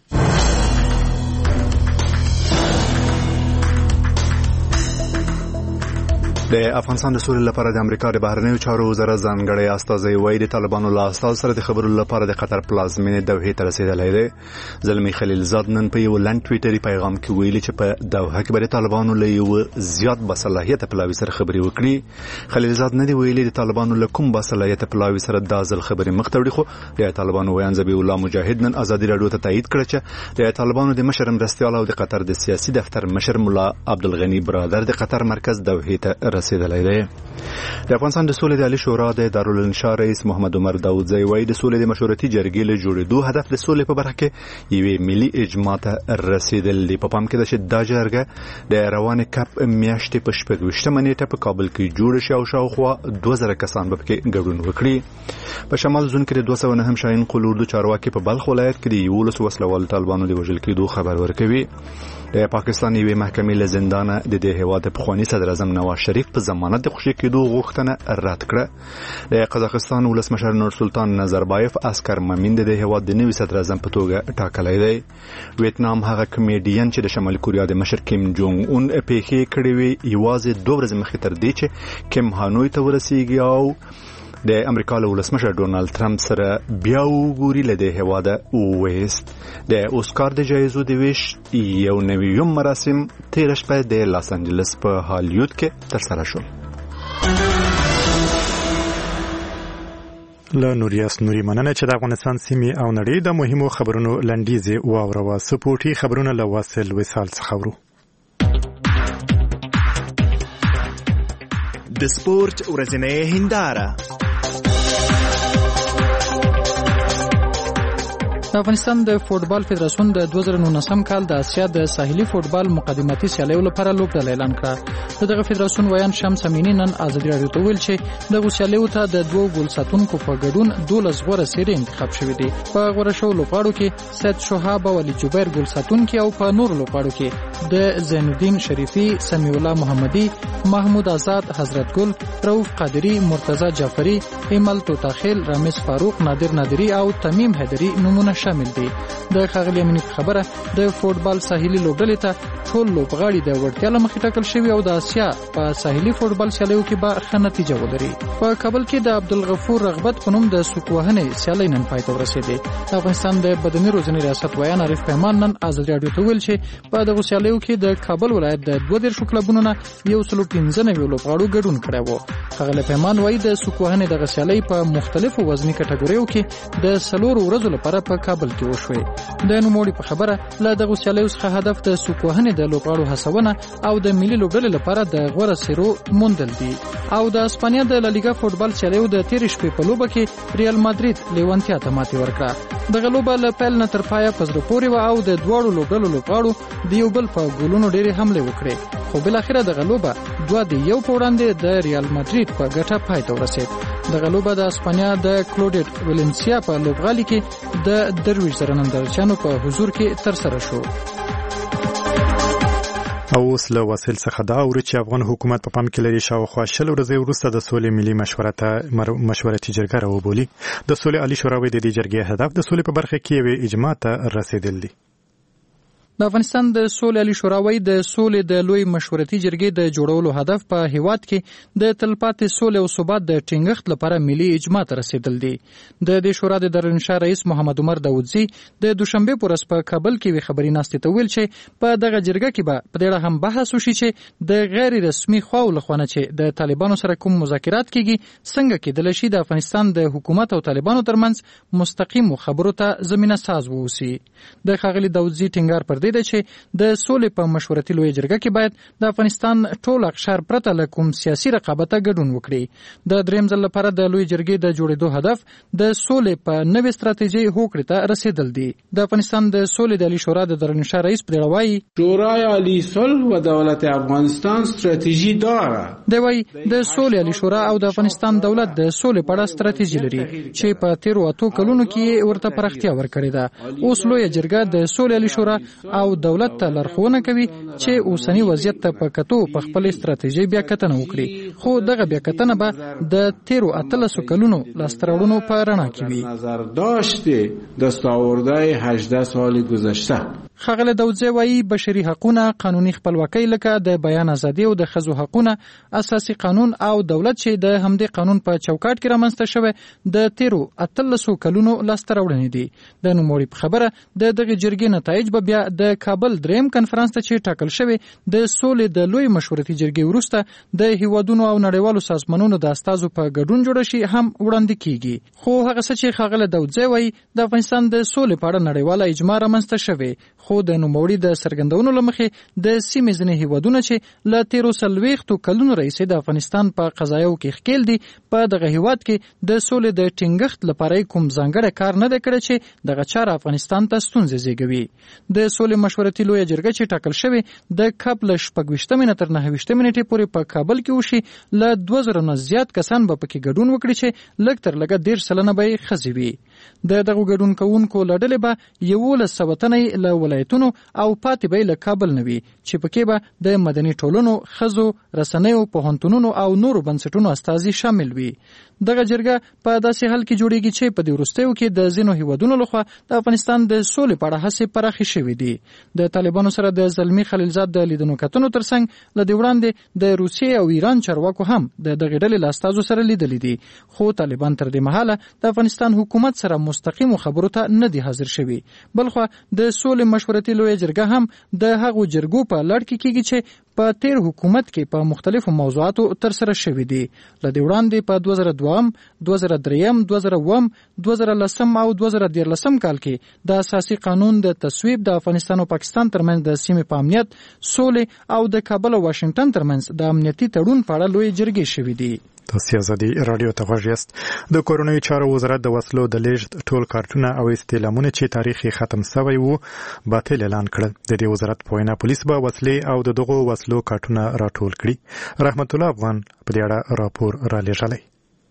د افغانستان د سولې لپاره د امریکا د بهرنیو چارو وزارت ځانګړی استازی وایي د طالبانو له استازو سره د خبرو لپاره د قطر پلازمینې دوحې ته رسیدلی دی. زلمی خلیلزاد نن په یو لنډ ټویټري پیغام کې ویلي چې په دوحه کې به د طالبانو له یو زیات باصلاحیته پلاوي سره خبرې وکړي. خلیلزاد نه دی ویلي د طالبانو له کوم باصلاحیته پلاوي سره دا ځل خبرې مخ ته وړي، خو د طالبانو ویان ذبیح الله مجاهد نن ازادي راډیو ته تایید کړ چې د طالبانو د مشر مرستیال او د قطر د سیاسي دفتر مشر مولا عبدالغنی برادر د قطر مرکز دوحې ته رسیدلی دی. د افغانستان د سولې د عالی شورا د دارالانشا رئیس محمد عمر داودزی وایي د سولې د مشورتي جرګې له جوړېدو هدف د سولې په برخه کې یوې ملي اجماع ته رسیدل دی. په پام کې ده چې دا جرګه د روانې کپ میاشتې په شپږ ویشتمه نیټه په کابل کې جوړه شي او شاوخوا دوه زره کسان به پکې ګډون وکړي. په شمال زون کې د دوه سوه نهم شاهین قلوردو چارواکي په بلخ ولایت کې د یولس وسلوالو طالبانو د وژل کېدو خبر ورکوي. د پاکستان یوې محکمې له زندانه د دې هېواد پخواني صدر اعظم نواز شریف په ضمانت د خوشي کېدو غوښتنه رد کړه. د قزاقستان ولسمشر نورسلطان نظربایف اسکر مامین د دې هېواد د نوي صدر اعظم په توګه ټاکلی دی. ویتنام هغه کمیډین چې د شمالي کوریا د مشر کیم جونګ اون پیښې کړې وي یوازې دوه ورځې مخکې تر دې چې کیم هانوی ته ورسیږي او د امریکا له ولسمشر ډونالد ټرمپ سره بیا وګوري له دې هېواده وویست. د اوسکار د جایزو د ویش یو نویم مراسم تېره شپه د لاس انجلس په هالیوډ کې ترسره شول. له نوریاس نوري مننه چې د افغانستان سیمې او نړۍ د مهمو خبرونو لنډیزې واوروه. سپورټي خبرونه له واصل وصال څخه ورو. د سپورت ورځنۍ هنداره. د افغانستان د فوټبال فدراسیون د دوه زره نولسم کال د اسیا د ساحلي فوټبال مقدماتي سیالیو لپاره لوبډله اعلان کړه. دغه فدراسیون ویان شمس امینی نن ازادي راډیو ته ویل چې دغه سیالیو ته د دوه ګول ساتونکو په ګډون دولس غوره سیرې انتخاب شوې دي. په غوره شوو لوبغاړو کې سید شهاب او علي جبیر ګول ساتونکي او په نور لوبغاړو کې د زین الدین شریفي، سمیع الله محمدي، محمود آزاد، حضرت ګل، رؤوف قادری، مرتضی جعفری، ایمل توتاخیل، رامز فاروق، نادر نادری او تمیم حیدری نمونه شامل دي. د ښاغلي امینی خبره د فوټبال ساحلي لوبډلې ته ټول لوبغاړي د وړتیا له مخې ټاکل شوي او د اسیا په ساحلي فوټبال سیالیو کې به ښه نتیجه ولري. په کابل کې د عبدالغفور رغبت په نوم د سوک وهنې سیالۍ نن پای ته ورسېدې. د افغانستان د بدني روزنې ریاست ویان عارف پیمان نن ازادي راډیو ته ویل چې په دغو سیالیو کې د کابل ولایت د دوه دېرشو کلبونو نه یو سلو پنځه نوي لوبغاړو ګډون کړی و. ښاغلی پیمان وایي د سوک وهنې دغه سیالۍ په مختلفو وزني کټګوریو کې د څلورو ورځو لپاره په کابل کې وشوې. د نوموړي په خبره له دغو سیالیو څخه هدف د سوک وهنې د لوبغاړو هڅونه او د ملي لوبډلې لپاره د غوره سیرو موندل دي. او د اسپانیا د لالیګا فوټبال سیالیو د تېرې شپې په لوبه کې ریال مادرید لیوانتیا ته ماتې ورکړه. دغه لوبه له پیل نه تر پایه په زړه پورې وه او د دواړو لوبډلو لوبغاړو د یو بل په ګولونو ډېرې حملې وکړې، خو بالاخره دغه لوبه دوه د یو په وړاندې د ریال مادرید په ګټه پای ته ورسېد. دغه لوبه د اسپانیا د کلوډیټ ویلنسیا په لوبغالي کې د درویش زره نندارچیانو په حضور کې ترسره شو. او اوس له واصل څخه دا اوري چې افغان حکومت په پام کې لري شاوخوا شل ورځې وروسته د سولې ملي مشورته مشورتي جرګه راوبولي. د سولې عالی شورا د دې جرګې هدف د سولې په برخه کې یوې اجماع ته رسیدل دي. د افغانستان د سولې عالی شورا وايي د سولې د لوی مشورتي جرګې د جوړولو هدف په هیواد کې د تلپاتې سولې او ثبات د ټینګښت لپاره ملي اجماع ته رسیدل دي. د دې شورا د درنشا رئیس محمد عمر داودزی د دوشنبه پر ورځ په کابل کې وی خبري ناستې ته ویل چې په دغه جرګه کې به په دې هم بحث وشي چې د غیر رسمي خواو لخوانه چې د طالبانو سره کوم مذاکرات کیږي څنګه کېدل شي د افغانستان د حکومت او طالبانو ترمنځ مستقیم خبرو ته زمينه ساز ووسی. د خاغلی داودزی ټینګار پر دې ده چې د سولې په مشورتي لوی جرګه کې باید د افغانستان ټول اقشار پرته له کوم سیاسي رقابت ګډون وکړي. د دریم ځل لپاره د لوی جرګې د جوړېدو هدف د سولې په نوې ستراتیژي هوکړې ته رسیدل دي. د افغانستان د سولې د عالی شورا د درنشا رئیس په وایي شورای عالی صلح و دولت افغانستان استراتیژي داره. دی وایي د سولې عالی شورا او د افغانستان دولت د سولې په اړه ستراتیژي لري چې په تیرو اتو کلونو کې ورته پراختیا ورکړې ده. اوس لوی جرګه د سولې عالی شورا او دولت ته لارښوونه کوي چې اوسنی وضعیت ته په کتو په خپل ستراتیژي بیا کتنه وکړي، خو دغه بیا کتنه به د تیرو اتلسو کلونو لاستراوړنو په رڼا کې وي. نظر داشته دستاوردهای هجده سال گذشته. خاغلی داودزی وایي بشري حقونه، قانوني خپلواکۍ لکه د بیان ازادي او د ښځو حقونه، اساسي قانون او دولت چې د همدې قانون په چوکاټ کې رامنځته شوی د تیرو اتلسو کلونو لاسته راوړنې دي. د نوموړي په خبره د دغه جرګې نتایج به بیا د کابل دریم کنفرانس ته چې ټاکل شوی د سولې د لوی مشورتي جرګې وروسته د هیوادونو او نړیوالو سازمانونو د استازو په ګډون جوړ شي هم وړاندې کیږي. خو هغه څه چې خاغلی داودزی وایي د افغانستان د سولې په اړه نړیواله اجماع رامنځته شوې، خو د نوموړي د څرګندونو له مخې د سیمې ځینې هیوادونه چې له تیرو څلوېښتو کلونو راهیسې د افغانستان په قضایاو کې ښکېل دي په دغه هیواد کې د سولې د ټینګښت لپاره کوم ځانګړی کار نه دی کړی چې دغه چاره افغانستان ته ستونزې زیږوي. د سولې مشورتي لویه جرګه چې ټاکل شوې د کپ له شپږویشتمې نه تر نهه ویشتمې نیټې پورې په کابل کې وشي، له دوه زره نه زیات کسان به پکې ګډون وکړي چې لږ تر لږه دېرش سلنه به یې ښځې وي. د دغو ګډون کوونکو له ډلې به یولس سوه تنې له ولایتونو او پاتې به له کابل نه وي چې پکې به د مدني ټولنو، ښځو، رسنیو، پوهنتونونو او نورو بنسټونو استازي شامل وي. دغه جرګه په داسې حال کې جوړیږي چې په دې وروستیو کې د ځینو هیوادونو لخوا د افغانستان د سولې په اړه هڅې پراخې شوې دي. د طالبانو سره د زلمي خلیلزاد د لیدنو کتنو ترڅنګ له دې وړاندې د روسیې او ایران چارواکو هم د دغې ډلې له استازو سره لیدلي دي، خو طالبان تر دې مهاله د افغانستان حکومت سره مستقیمو خبرو ته نه دي حاضر شوي. بلخوا د سولې مشورتي لویه جرګه هم د هغو جرګو په لړ کې کېږي چې په تیر حکومت کې په مختلفو موضوعاتو تر سره شوي دي. له دې وړاندې په دوه زره دوه دوه زره درې دوه زره اووه دوه زره لس او دوه زره دیارلس کال کې د اساسي قانون د تصویب د افغانستان او پاکستان ترمنځ د سیمې په امنیت، سولې او د کابل او واشنگټن ترمنځ د امنیتي تړون په اړه لوی جرګې شوي دي. تاسو ازادي رادیو ته غوږ یاست. د کورونوي چارو وزارت د وسلو د لیږد ټول کارتونه او استعلامونه چې تاریخ ختم شوی وو باطل اعلان کړل. د دې وزارت په وینا پولیس به وسلې او د دغو وسلو کارتونه راټول کړي. رحمت الله افغان په دې اړه راپور را لېږلی.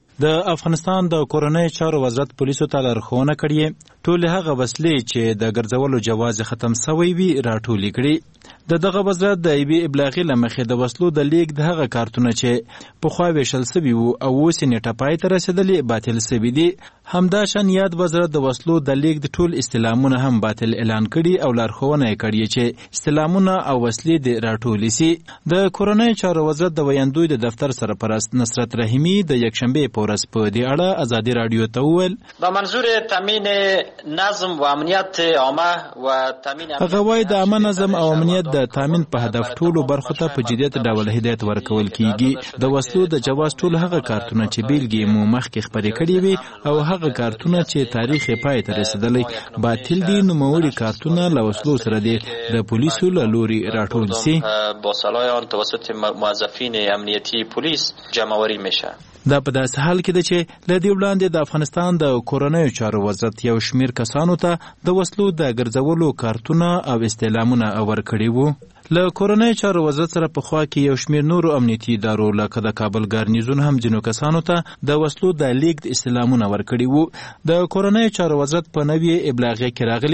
د افغانستان د کورنۍ چارو وزارت پولیسو ته لارښوونه کړې ټول هغه وسلې چې د ګرځولو جواز ختم شوی وي راټولې کړي. د دغه وزارت د ایبي ابلاغي لمخې د وسلو د لیږد هغه کارتونه چې پخوا ویشل سوي وو او اوس یې نیټه پای ته رسېدلې باطل سوي دي. همداشان یاد وزارت د وسلو د لیږد ټول استعلامونه هم باطل اعلان کړي او لارښوونه یې کړې چې استعلامونه او وسلې دې راټولې سي. د کورنۍ چارو وزارت د ویاندوی د دفتر سرپرست نصرت رحیمي د یکشنبې په ورځ په دې اړه ازادي رادیو ته وویل با منظور تامین نظم و امنیت عامه و تامین هغه وایي د عامه نظم او امنیت د تامین په هدف ټولو برخو ته په جدیت ډول هدایت ورکول کیږي. د وسلو د جواز ټول هغه کارتونه چې بیلګې مو مخکې خپرې کړې وي او هغه کارتونه چې تاریخ یې پای ته رسېدلی باطل دي، نوموړي کارتونه له وسلو سره دي د پولیسو له لوري راټول سي. با صلاح آن توسط موظفین امنیتی پلیس جمع‌آوری میشه. دا په داسې حال کې ده چې له دې وړاندې د افغانستان د کورنیو چارو وزارت یو شمیر کسانو ته د وسلو د ګرځولو کارتونه او استعلامونه ورکړي وو. له کورنۍ چارو وزارت سره په خوا کې یو شمیر نورو امنیتي ادارو لکه د کابل ګارنیزون هم ځینو کسانو ته د وسلو د لیږد استعلامونه ورکړي وو. د کورنۍ چارو وزارت په نوې ابلاغیه کې راغلي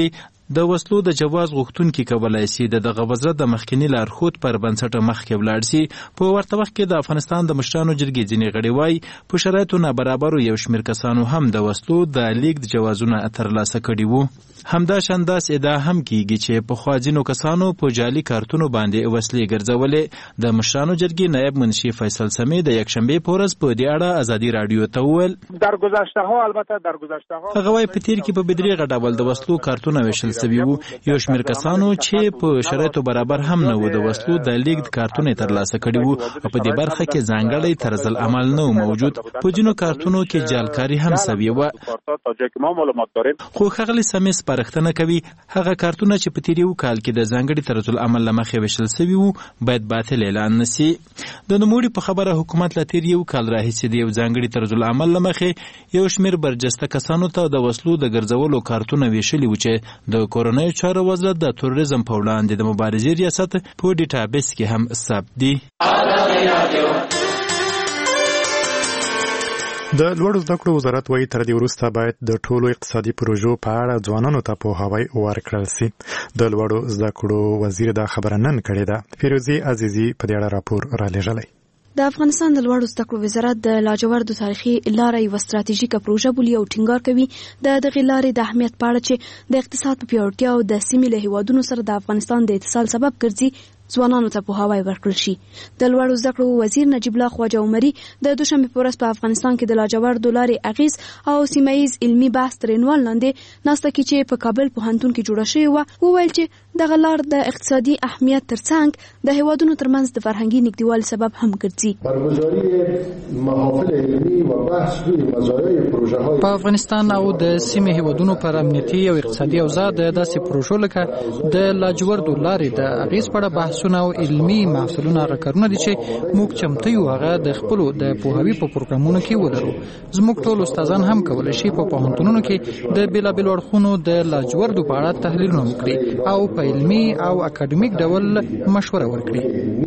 د وسلو د جواز غوښتونکي کولای شي د دغه وزارت د مخکنی لارښود پر بنسټ مخکې ولاړ شي. په ورته وخت کې د افغانستان د مشرانو جرګې ځینې غړي وایي په شرایطو نابرابرو یو شمېر کسانو هم د وسلو د لیږد جوازونه ترلاسه کړي وو. همداشان داس ادعا هم کیږي چې پخوا ځینو کسانو په جعلي کارتونو باندې وسلې ګرځولې. د مشرانو جرګې نایب منشي فیصل سمی د یکشنبې په ورځ په دې اړه ازادي راډیو ته وویل در گذشته ها البته در گذشته ها هغه وايي په تیر کې په بدریغه ډول د وسلو کارتونه ویشل سوي وو. یو شمېر کسانو چې په شرایطو برابر هم نه وو د وسلو د لیږد کارتونه ترلاسه کړي وو او په دې برخه کې ځانګړی طرز العمل نه موجود. په ځینو کارتونو کې جعلکاري هم سوي وه. خو ښاغلي سمی سپارښتنه کوي هغه کارتونه چې په تیر یو کال کې د ځانګړي طرز العمل له مخې ویشل سوي وو باید باطل اعلان نشي. د نوموړي په خبره حکومت له تیر یو کال راهیسې د یو ځانګړي طرز العمل له مخې یو شمېر برجسته کسانو ته د وسلو د ګرځولو کارتونه ویشلي وو چې د کورنیو چارو وزارت د تروریزم په وړاندې د مبارزې ریاست په ډیټابیس کې هم ثبت دي. د لوړو زده کړو وزارت وايي تر دې وروسته باید د ټولو اقتصادي پروژو په اړه ځوانانو ته پوهاوی ورکړل شي. د لوړو زده کړو وزیر دا خبره نن کړې ده. فیروزي عزیزي په دې اړه راپور را لېږلی. د افغانستان د لوړو زده کړو وزارت د لاجوردو تاریخي لارې یوه ستراتیژیکه پروژه بولي او ټینګار کوي د دغې لارې د اهمیت په اړه چې د اقتصاد په پیاوړتیا او د سیمې له هیوادونو سره د افغانستان د اتصال سبب ګرځي ځوانانو ته پوهاوی ورکړل شي. د لوړو زده کړو وزیر نجیب الله خواجه عمري د دوشنبې په ورځ په افغانستان کې د لاجوردو لارې اغیز او سیمه ییز علمي بحث تر عنوان لاندې ناسته کې چې په کابل پوهنتون کې جوړه شوې وه وویل چې دغه لار د اقتصادي اهمیت ترڅنګ د هیوادونو ترمنځ د فرهنګي نږدېوالي سبب هم ګرځي. په افغانستان او د سیمې هیوادونو پر امنیتي او اقتصادي اوضاع د داسې پروژو لکه د لاجوردو لارې د اغیز په اړه بحثونه او علمي محفلونه راکارونه دي چې موږ چمتو یو هغه د خپلو د پوهاوي په پروګرامونو کې ولرو. زموږ ټول استادان هم کولی شي په پوهنتونونو کې د بېلابېلو اړخونو د لاجوردو په اړه تحلیلونه وکړي او په علمي او اکاډمیک ډول مشوره ورکړي.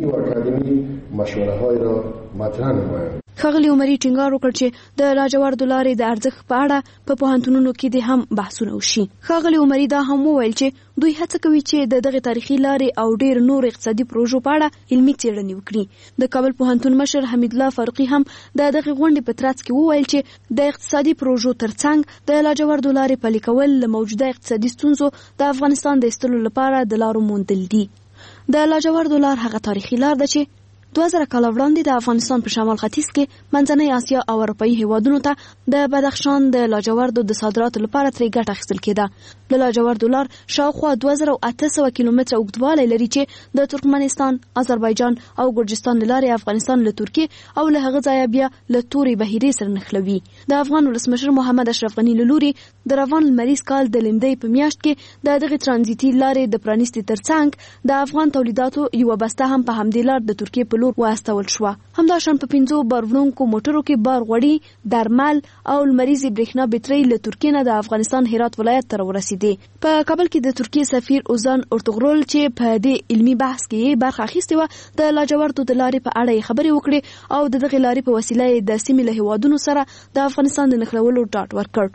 ښاغلي عمري ټینګار وکړ چې د لاجوردو لارې د ارزښت په اړه په پوهنتونونو کې د هم بحثونه وشي. ښاغلي عمري دا هم وویل چې دوی هڅه کوي چې د دغه تاریخي لارې او ډېر نور اقتصادي پروژو په اړه علمي څېړنې وکړي. د کابل پوهنتون مشر حمید الله فاروقي هم د دغه غونډې په ترڅ کې وویل چې د اقتصادي پروژو ترڅنګ د لاجوردو لارې پلي کول له موجوده اقتصادي ستونزو د افغانستان د ایستلو لپاره د لارو موندل دي. د لاجوردو لار هغه تاریخي لار ده چې دوه زره کاله وړاندې د افغانستان په شمال ختیځ کې منځنۍ اسیا او اروپایي هیوادونو ته د بدخشان د لاجوردو د صادراتو لپاره ترې ګټه اخیستل کېده. د لاجوردو لار شاوخوا دوه زره اته سوه کیلومتره اوږدوالی لري چې د ترکمنستان، آذربایجان او ګرجستان له لارې افغانستان له ترکیې او له هغه ځایه بیا له تورې بحیرې سره نښلوي. د افغان ولسمشر محمد اشرف غني له لوري د روان لمریز کال د لیندۍ په میاشت کې د دغې ترانزیتي لارې د پرانیستي ترڅنګ د افغان تولیداتو یوه بسته هم په همدې لار د ترکیې په لور واستول شوه. همداشان په پنځو بار وړونکو موټرو کې بار غوړي، درمل او لمریزې برېښنا بټرۍ له ترکیې نه د افغانستان هرات ولایت ته راورسېدې. په کابل کې د ترکیې سفیر اوزان ارتغرل چې په دې علمي بحث کې برخه اخیستې وه د لاجوردو د لارې په اړه یې خبرې وکړې او د دغې لارې په وسیله یې د سیمې له هیوادونو سره د افغانستان د نښلولو ډاډ ورکړ.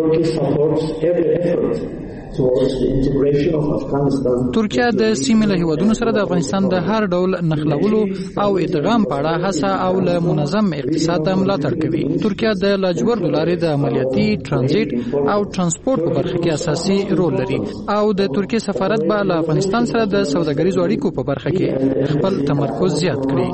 ترکیه د سیمې له هیوادونو سره د افغانستان د هر ډول نښلولو او ادغام په اړه هڅه او له منظم اقتصاد ملاتړ کوي. ترکیه د لاجوردو لارې د عملیاتي، ترانزیت او ترانسپورت په برخه کې اساسي رول لري او د ترکیې سفارت به له افغانستان سره د سوداګریزو اړیکو په برخه کې خپل تمرکز زیات کړي.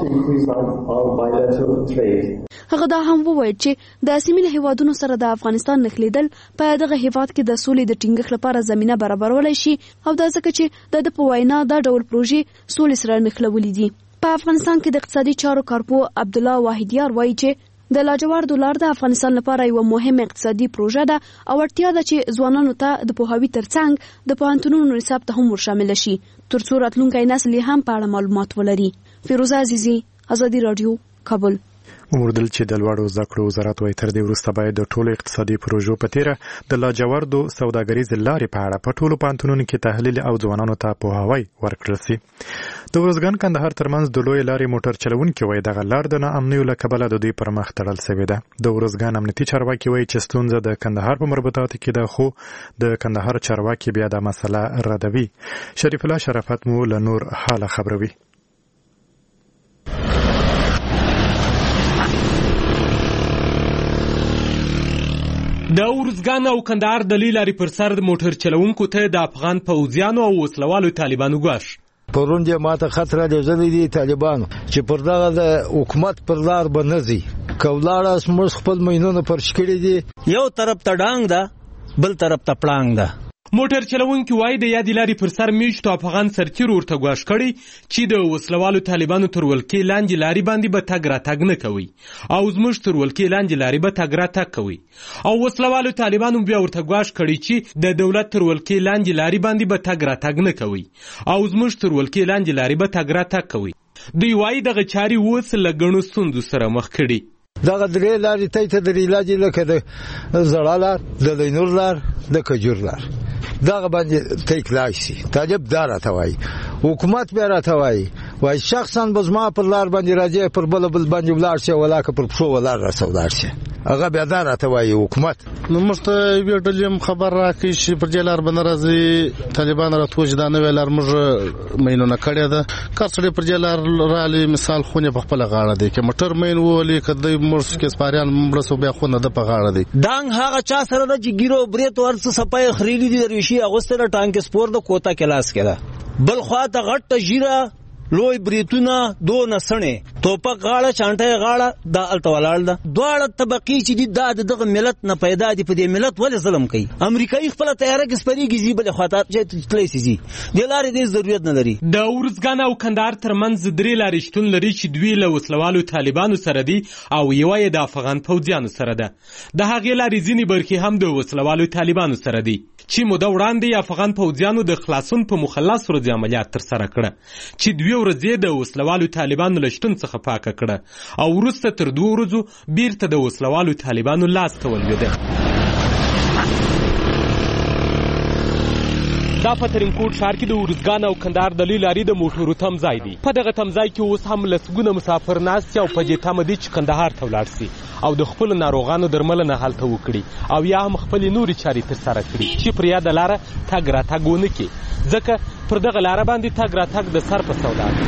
هغه دا هم وویل چې د سیمې له هیوادونو سره د افغانستان نښلېدل په دغه هیواد کې د سولې د ټینګښت لپاره زمینه برابرولای شي او دا ځکه چې د د په وینا دا ډول پروژې سولې سره نښلولې دي. په افغانستان کې د اقتصادي چارو کارپو عبدالله واحدیار وایي چې د لاجوردو لار د افغانستان لپاره یوه مهمه اقتصادي پروژه ده او اړتیا ده چې ځوانانو ته د پوهاوي ترڅنګ د پوهنتونونو نصاب ته هم ورشامله شي ترڅو راتلونکی نسل هم په اړه معلومات ولري. فیروزه عزیزي، ازادي راډیو، کابل. وموردل چې د لوړو زده کړو وزارت وايي تر دې وروسته باید د ټولو اقتصادي پروژو په تیره د لاجوردو سوداګریزې لارې په اړه په ټولو پوهنتونونو کې تحلیل او ځوانانو ته پوهاوی ورکړل سي. د ورځګان کندهار ترمنځ د لوی لارې موټر چلوونکي وايي دغه لار د ناامنیو له کبله د دوی پر مخ تړل سوې ده. د ورځګان امنیتي چارواکي وايي چې ستونزه د کندهار په مربوطاتو کې ده، خو د کندهار چارواکي بیا د مسله ردوي. شریف الله شرافت مو له نور حاله خبروي. د ورځګان او کندهار د لوی لارې پر سر د موټر چلوونکو ته د افغان پوځیانو او وسلوالو طالبانو ګواښ. پرون دې ماته خطر لري دي طالبانو چې پر دغه د حکومت پر لار بنځي کولاړه سمس خپل مینونه پر شکړې دي، یو طرف ته ډانګ ده بل طرف ته پړانګ ده. موټر چلوونکي وایي د یادې لارې پر سر میشتو افغان سرتیرو ورته ګواښ کړی چې د وسلوالو طالبانو تر ولکې لاندې لارې باندې به تګ راتګ نه کوي او زموږ تر ولکې لاندې لارې به تګ راتګ کوي، او وسلوالو طالبانو بیا ورته ګواښ کړی چې د دولت تر ولکې لاندې لارې باندې به تګ راتګ نه کوي او زموږ تر ولکې لاندې لارې به تګ راتګ کوي. دوی وایي دغه چارې اوس له ګڼو ستونزو سره مخ کړي. دغه درې لارې ته ته درې لاجې لکه د زړه لار، د لینور لار، د کجور لار، دغه باندې تیک لای شي. طالب دار ته وایي، حکومت به راته وایي وای شخصا بزما پر لار باندې راځي پر بل بل باندې ولار شي ولاکه پر پښو ولار رسولار شي، هغه بیا دار ته وایي حکومت. نو مشته ویډلیم خبر راکې شي پر جلار باندې راځي طالبان راتوج دا نه ویلار موږ مینونه کړی ده کارڅړي پر جلار رالي مثال خونه په خپل غاړه دی کې موټر مین ولې کدی مرس کې سپاریان مړسو بیا خونه د په غاړه دی. دانګ هغه چا سره د جګیرو بریت ورڅ سپای خریلی دي درویشي اغوستره ټانک سپور د کوتا کلاس کړه، بل خوا ته غټ جیره لوی بریتونه دو نسنې توپک غاړه چانټه غاړه دا الټوالال ده. دواړه طبقې چې دي دا دغه ملت نه پیدا دي، په دې ملت ولې ظلم کوي؟ امریکایي خپل تیاره کې سپریږي زی بل خاطر چې تللی سي د لارې د ضرورت نه لري. د ورځګان او کندهار ترمنځ درې لارې شتون لري چې دوی له وسلوالو طالبانو سره دي او یو یې د افغان پوځیانو سره ده. د هغې لارې ځینې برخې هم د وسلوالو طالبانو سره دي چې موده وړاندې افغان پوځیانو د خلاصون په مخلص ورځې عملیات ترسره کړه چې دوی ورځې د وسلوالو طالبانو له شتون څخه پاکه کړه او وروسته تر دوه ورځو بیرته د وسلوالو طالبانو لاس ته ولوېده. دا په ترینکوټ ښار کې د ورځګان او کندهار د لوی لارې د موټرو تمځای دی. په دغه تمځای کې اوس هم لسګونه مسافر ناست او په دې تمه دي چې کندهار ته ولاړ سي او د خپلو ناروغانو درملنه هلته وکړي او یا هم خپلې نورې چارې ترسره کړي چې پر یاده لاره تګ راتګ ونه کړي، ځکه پر دغه لاره باندې تګ راتګ د سر په سودا دی.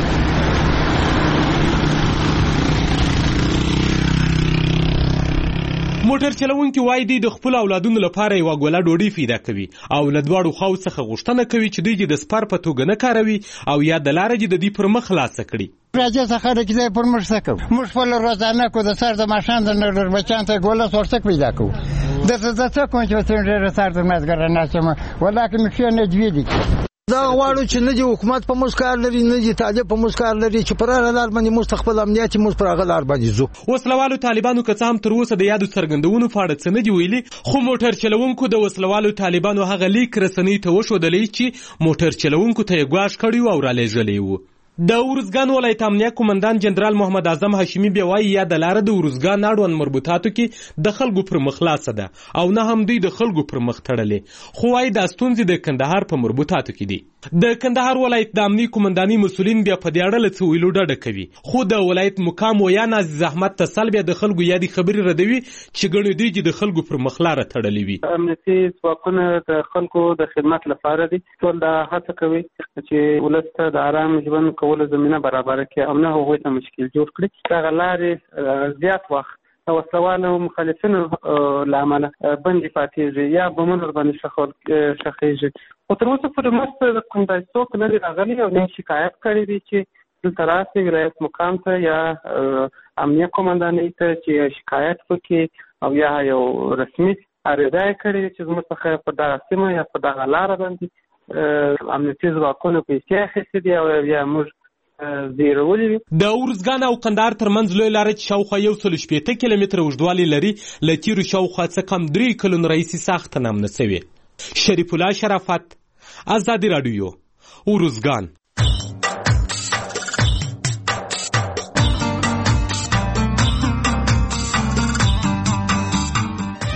موټر چلوونکي وایي دوی د خپلو اولادونو لپاره یوه ګوله ډوډۍ پیدا کوي او له دواړو خواو څخه غوښتنه کوي چې دوی د سپر په توګه نه کاروي او یا د لارې د دوی پر مخ خلاصه کړي. راځه څخه د کیسې پر مخ څه کوو؟ موږ خپل روزانه کو د سر د ماشان د نړر بچان ته ګوله ورڅک پیدا کوو. د څه څه کوم چې څنګه سر د مازګر نه شم ولکه مخې نه جوړي دا غواړو چې نه دی حکومت په مسکار لري نه دی طالب په مسکار لري چې پر لار باندې مستقبل امنیتي مو پر لار باندې زو. وسلوالو طالبانو که څه هم تر اوسه د یادو څرګندونو په اړه څه نه دي ویلي، خو موټر چلوونکو د وسلوالو طالبانو هغه لیک رسنۍ ته وښودلی چې موټر چلوونکو ته یې ګواښ کړی و او رالېږلی و. د ورځګان ولایت امنیه قومندان جنرال محمد اعظم هاشمي بیا وایي یا د لاره د ورځګان اړوند مربوطاتو کې د خلکو پر مخ خلاصه ده او نه هم دوی د خلکو پر مخ تړلې، خو وایي دا ستونزې د کندهار په مربوطاتو کې دي. د کندهار ولایت د امنیه قومنداني مسؤلین بیا په دې اړه له څه ویلو ډډه کوي، خو د ولایت مقام ویان عزیز احمد تسل بیا د خلکو یادې خبرې ردوي چې ګڼي دوی چې د خلکو پر مخ لاره تړلې وي. امنیتي ځواکونه د خلکو د خدمت لپاره دي، ټول دا هڅه کوي چې ولس ته د آرام ژوند کولو زمینه برابره کړي او نه هغوی ته مشکل جوړ کړي. دغه لارې زیات وخت د وسلوالو مخالفینو له امله بندې پاتېږي یا بمونه ورباندې ښخېږي، خو تر اوسه پورې مرسته کوم داسې څوک نه دی راغلی او نه شکایت کړی دی چې دلته راسي ولایت مقام ته یا امنیه قومندانۍ ته چې شکایت وکړي او یا یو رسمي عریضه یې کړې چې زموږ څخه په دغه سیمه یا په دغه لاره باندې امنیتي ځواکونه پیسې اخیستې دي او یا موږ زیرولې وي. د ورځګان او کندهار ترمنځ لوی لاره چې شاوخوا یو سل شپېته کیلومتره اوږدوالی لري له تیرو شاوخوا څه کم درې کلونو راهیسې سخته نامنه سوې. شریف الله شرافت، ازادي راډیو، ورځګان.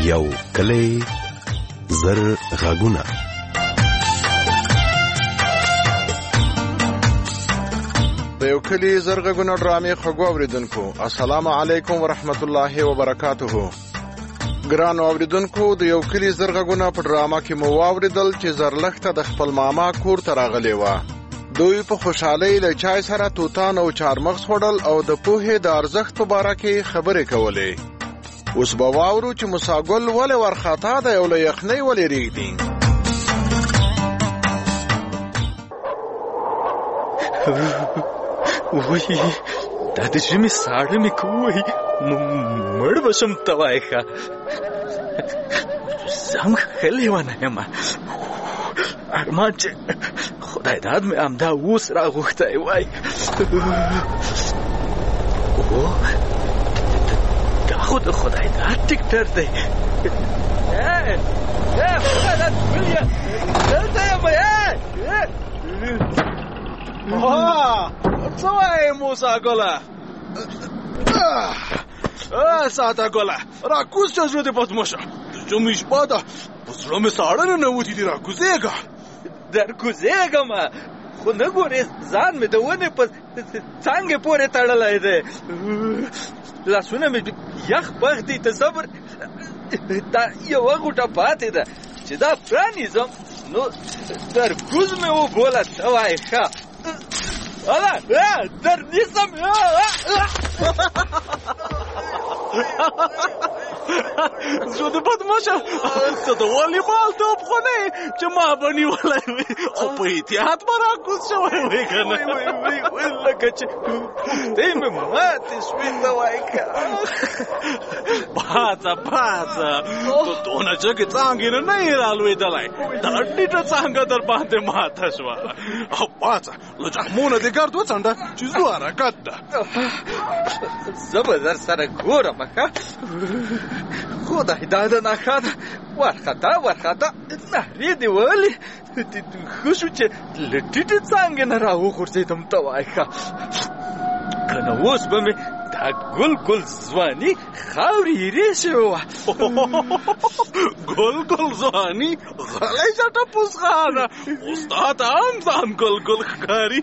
یو کلی زر غږونه. د یو کلی زر غږونه ډرامې خوږو اوریدونکو السلام علیکم ورحمت الله وبرکاته. ګرانو اوریدونکو د یو کلی زر غږونه په ډرامه کې مو واوریدل چې زرلښته د خپل ماما کور ته راغلی وه. دوی په خوشحالۍ له چای سره توتان او چارمغز خوړل او د پوهې د ارزښت په باره کې خبرې کولې. اوس به واورو چې موسی ګل ولې ورخطا دی او له یخنۍ ولې ریږدي. وای دا د ژمي ساړه مې که ووایي مړ به شم ته وایې ښه زه هم ښه لیونه یم ارمان چې خدای داد مې همدا اوس راغوښتی وای. دا خو د خدای داد ټکټر دی. خدای داد ولیا دلته یم څه وایې موسی ګله؟ ساده ګله راکوز شه زړه دې بد مه شه. د ژمي شپه ده په زړه مې ساړه ننوتي دي راکوزېږه. در کوزېږم خو نه ګورې ځان مې د ونې په څانګې پورې تړلی دی. لاسونه مې یخ پخ دي ته صبر دا یوه غوټه پاتې ده چې دا پرانیزم نو ترکوز مې وګوله ته وایې ښه الا در نیسم زړه دې بد مه شه. ته د والیبال توپ خو نه یې چې ما به نیولی وي خو په احتیاط به راکوز شوی وی که نه لکه چې پښتۍ مې ماتې شوې ته وایې که پاڅه پاڅه ته دونه جګې څانګې نه نه یې رالوېدلی دا ټیټه څانګه در باندې ماته شوه. او پاڅه له جخمونه دې ګرد وڅنډه چې زو حرکت ده. زه به در سره ګورم ښه خدای دا ده نښه ده ورخطا ورخطا نهرې دې ولې ښه شو چې له ټیټې څانګې نه راوغورځېدم ته وایې ښه که نه اوس به مې دا ګل ګل ځواني خاورې ایرې شوې وه. ګل ګل ځواني غلی شه ټپوس خانه اوس تا ته هم ځان ګل ګل ښکاري.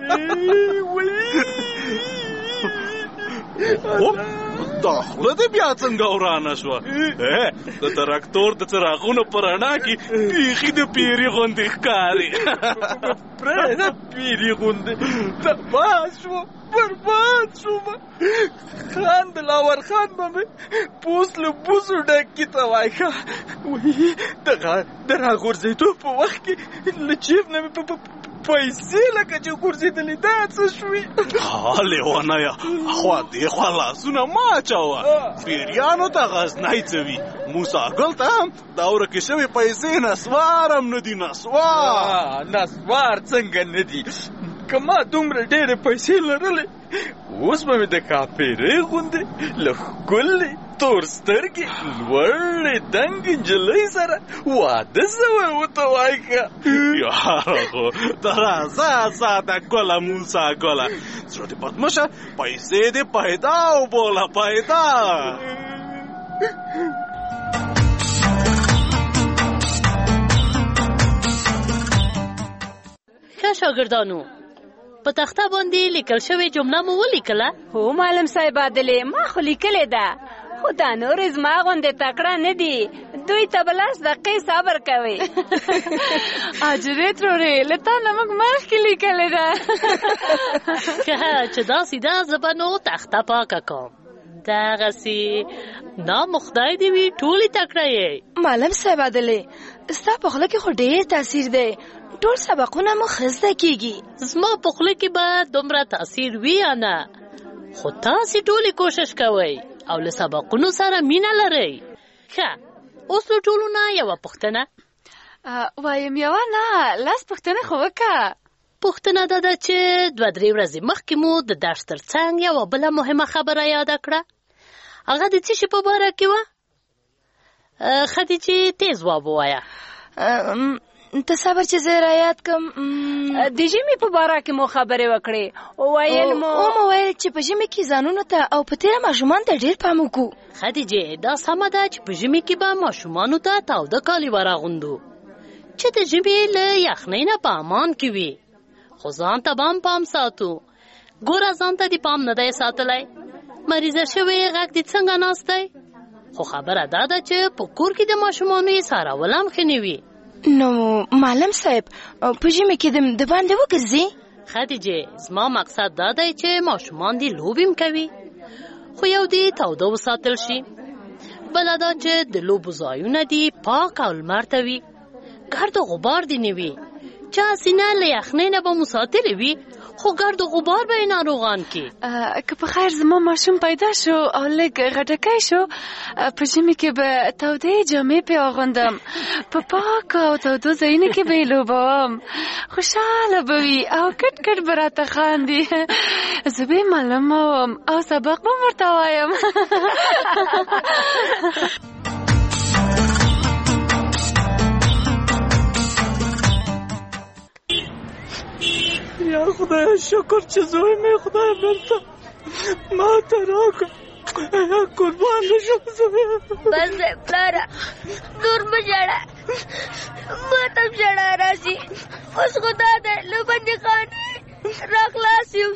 دا خوله دې بیا څنګه ورانه شوه؟ د تراکتور د څراغونو په رڼا کې بیخي د پیري غوندې ښکاري. پرېږده پیري غوندې تباه شوه برباد شوم. خان دلاور خان به مې پوس له بوسو ډک کي ته وایې ښه وایي د راغورځېدو په وخت کې له جیب نه مې پیسې لکه چې غورځېدلې دا څه شوې؟ لیونیه خوا دې خوا لاسونه مه اچوه. پیریانو ته غزنی څه وي موسی ګل ته هم دا ورکې شوې پیسې نسوار هم نه دي. نسوار نسوار څنګه نه دي؟ که ما دومره ډېرې پیسې لرلې اوس به مې د کاپیرې غوندې له ښکلې تور سترګې لوړې دنګې نجلۍ سره واده سوی و ته وایې ښه یاره خو ته راځه ساده ګله موسی ګله زړه دې بد مه شه پیسې دې پیدا وبوله پیدا. ښه شاګردانو په تخته باندې لیکل شوې جمله مو ولیکله؟ هو معلم صاحب عادلې ما خو لیکلې ده خو دا نورې زما غوندې تکړه نه دي دوی ته به لس دقیقې صبر کوي. اجرې ترورې له تا نه موږ مخکې لیکلې ده. که چې داسې ده زه به نو تخته پاکه کوم دغسې نام خدای دې وي ټولې تکړه یې. معلم صاحب عادلې ستا په خوله کې خو ډېر تاثیر دی ټول سبقونه مو ښه زده کېږي. زما په خوله کې به دومره تاثیر وي یا نه خو تاسې ټولې کوشش کوئ او له سبقونو سره مینه لرئ. ښه اوس له ټولو نه یوه پوښتنه وایم یوه نه لس پوښتنه خو وکړه. پوښتنه دا ده چې دوه درې ورځې مخکې مو د درس تر څنګ یوه بله مهمه خبره یاده کړه هغه د څه شي په باره کې وه؟ ښه دي چې تیز ځواب ووایه. ته صبر چې زه رایاد کم. د ژمي په باره کې مو خبرې وکړې ویل مو مو ویل چې په ژمي کې ځانونو ته او په تیره ماشومان ته ډېر پام وکړو. خدیجې دا سمه ده چې په ژمي کې به ماشومانو ته تاوده کالي وراغوندو چې د ژمي له یخنۍ نه په امان کې وي، خو ځان ته به هم پام ساتو. ګوره ځان ته دې پام نه دی ساتلی، مریضه شوی غږ دې څنګه ناست دی؟ خو خبره دا ده چې په کور کې د ماشومانو یې څارول هم ښه نه وي. نو معلم صاحب په ژمي کې د باندې وګرځي؟ خدیجې زما مقصد دا دی چې ماشومان دې لوبې هم کوي، خو یو دې تاوده وساتل شي، بله دا چې د لوبو ځایونه دې پاک او لمر ته وي، ګرد و غبار دې نه وي. چا سینه له یخنۍ نه به مو ساتلې وي، خو ګرد و غبار به یې ناروغان کې. که په خیر زما ماشوم پیدا شو او لږ غټکی شو، په ژمي کې به تودې جامې پې اغوندم، په پاکو او تودو ځایونو کې به یې لوبوم، خوشحاله به وي او کټ کټ به راته خاندي. زه به یې معلمه وم او سبق به ورته وایم. یا خدای شکر چې زوی مې خدای بلته ما ته راکړه، یا قربان نشم زوی. بس دی پلاره نور مه ژړه، ما ته هم ژړا راځي. اوس خو دا دی له بندي خانې را خلاص یم.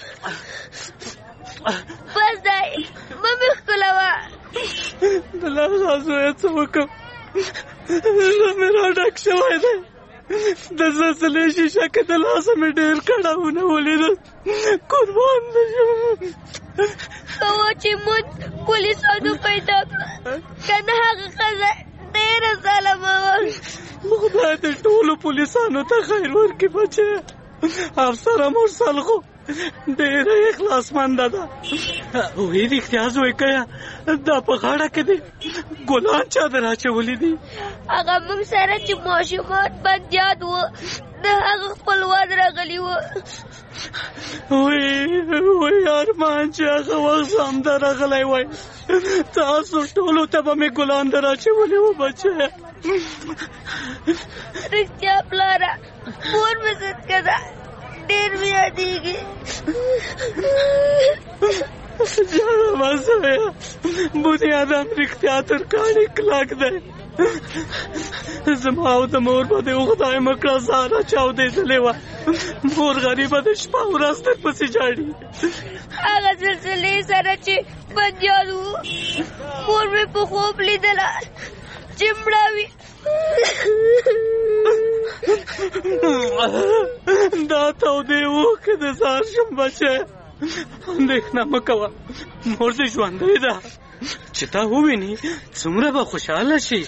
بس دی مه مې ښکلوه. د لاغه زویه څه وکړم، زړه مې را ډک شوی دی. د زلزلې شیشه کې د لاسه مې ډېر کړاوونه ولیدل، قربان نشم. که و چې مونږ پولیسانو پیدا کړه، که نه هغه ښځه ډېره ظالمه وه. خدای دې ټولو پولیسانو ته خیر ورکړي بچیه. افسره مرسل خو ډېره اخلاصمنده ده. وی رښتیا زوی کیه دا په غاړه کې دی ګلان چا در اچولي دي؟ هغه موږ سره چې ماشومان بندیان وو د هغه خپلوان راغلي وو. وی وی ارمان چې هغه وخت همدا راغلی وای، تاسو ټولو ته به مې ګلان در اچولي وو بچیه. رښتیا پلاره مور مې صدقه ده ډېر مې یادېږي. جانه مه زویه، بنیاد هم رښتیا تر کاڼي کلک دی. زما او د مور به دې خدای مه کړه زهره چاودېدلې وه، مور غریبه د شپه ورځ درپسې ژاړي. هغه زلزلې سره چې بندیان وو، مور مې په خوب لیدله چې مړه وي. دا تودې اوښکې د سهار شم بچی، اندېښنه مه کوه، مور دې ژوندۍ ده، چې تا وویني څومره به خوشحاله شي.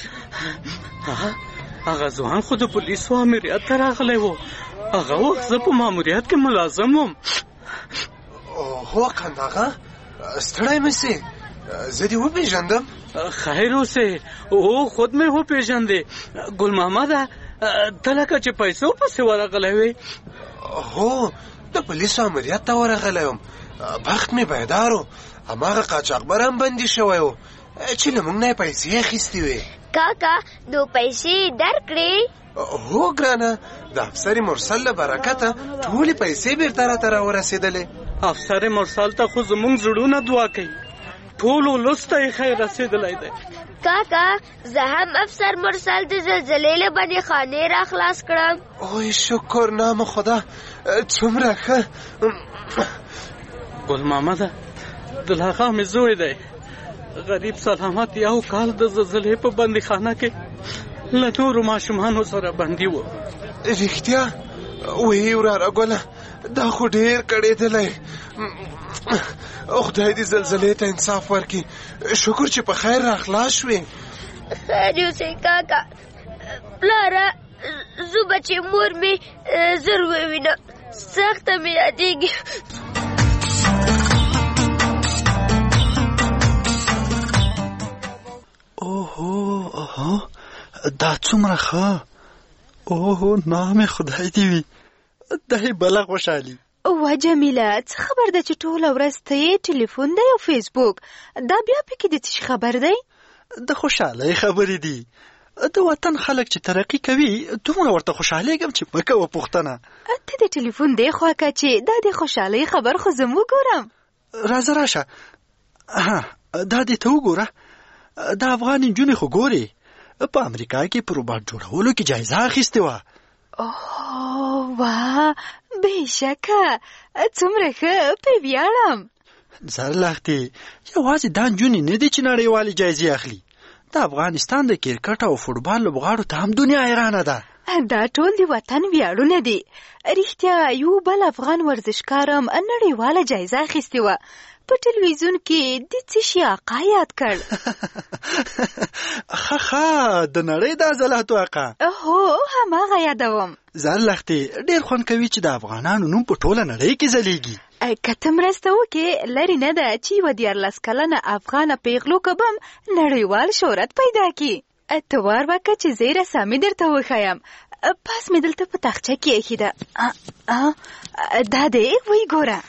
هغه ځوان خو د پولیسو امریت ته راغلی و، هغه وخت زه په ماموریت کې ملازم وم. هو قنداغه ستړی مه سې، زه دې وپېژندم. خیر اوسې، او خود مې وپېژندې. ګل محمده ته لکه چې پیسو پسې ورغلی وې. هو د پولیسو امریت ته ورغلی وم، بخت مې بیدار و، هماغه قاچاقبر هم بندي شوی و چې له موږ نه یې پیسې اخیستې وې. کاکا نو پیسې درکړې؟ هو ګرانه، د افسر مرسل له برکته ټولې پیسې بیرته راته راورسېدلې. افسر مرسل ته خو زموږ زړونه دعا کوي، ټول ولس ته یې خیر رسېدلی دی. کاکا زه هم افسر مرسل د زلزلې له بندي خانې را خلاص کړم. اوی شکر نام خدا، څومره ښه. ګل محمده د لاغا مې زوی دی، غریب سلامت یو کال د زلزلې په بندي خانه کې له نورو ماشومانو سره بندي و. رښتیا؟ وی وراره ګله دا خو ډېر کړېدلی. خدای دې زلزلې ته انصاف ورکړي، شکر چې په خیر را خلاص شوې. خیر اوسئ کاکا. پلاره زه به چې مور مې زر ووینم، سخته مې یادېږي. اوهو اوهو دا څومره ښه. اوهو نام خدای دې وي، دی بله خوشحالي. وا جمیله څه خبر ده چې ټوله ورځ ته یې ټلیفون دی او فیسبوک، دا بیا پکې د څه خبر دی؟ د خوشحالۍ خبرې دي. د وطن خلک چې ترقي کوي دومره ورته خوشحالېږم چې مه کوه پوښتنه. ته د ټلیفون دی خوا که چې دا د خوشحالۍ خبر خو زه وګورم. راځه راشه. ها دا دې ته وګوره. د افغان نجونې خو ګورې په امریکا کې په روباټ جوړولو کې جایزه اخیستې وه. اوه واه بېشکه څومره ښه پرې ویاړم. زرلښتې یوازې دا نجونې نه دي چې نړیوالې جایزې اخلي. د افغانستان د کرکټ او فوټبال لوبغاړو ته هم دنیا حیرانه ده. دا ټول د وطن ویاړونه دي. رښتیا یو بل افغان ورزشکار هم نړیواله جایزه اخیستې وه. په ټلویزیون کې د څه شي آقا یاد کړ. ښه ښه د نړۍ د عضلاتو آقا. هو هماغه یادوم. زرلښتې ډېر خوند کوي چې د افغانانو نوم په ټوله نړۍ کې ځلیږي. که ته مرسته وکړې لرې نه ده چې یوه دیارلس کلنه افغانه پیغلو کبم نړیوال شهرت پیدا کړي. ته وار وکړه چې زه یې رسامي درته وښیم. پاس مې دلته په تاخچه کې ایښې ده. دا دی ویې ګوره.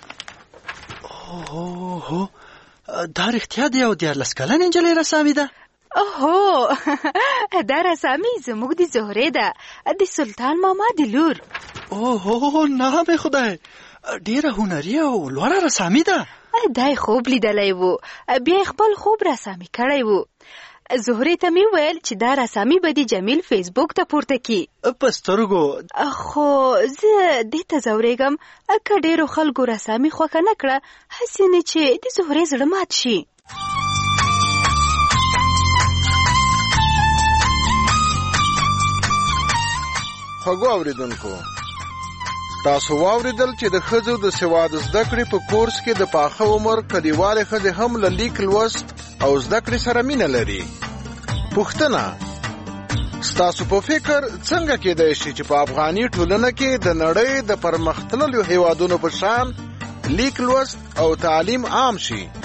اوه دا رښتیا د یو دیارلس کلنې نجلۍ رسامي ده؟ اوهو دا رسامي زموږ د زهرې ده، د سلطان ماما د لور. اوهو نام خدای، ډیره هنري او لوړه رسامي ده. دا یې خوب لیدلی و، بیا یې خپل خوب رسامي کړی و. زهرې ته مې ویل چې دا رسامي به د جمیل فیسبوک ته پورته کړي. په سترګو. خو زه دې ته ځورېږم که ډېرو خلکو رسامي خوښه نه کړه، هسې نه چې د زهرې زړه مات شي. خوږو اورېدونکو، تاسو واورېدل چې د ښځو د سواد زده کړې په کورس کې د پاخه عمر کلیوالې ښځې هم له لیک لوست او زده کړې سره مینه لري. پوښتنه: ستاسو په فکر څنګه کېدای شي چې په افغاني ټولنه کې د نړۍ د پرمختللو هیوادونو په شان لیک لوست او تعلیم عام شي؟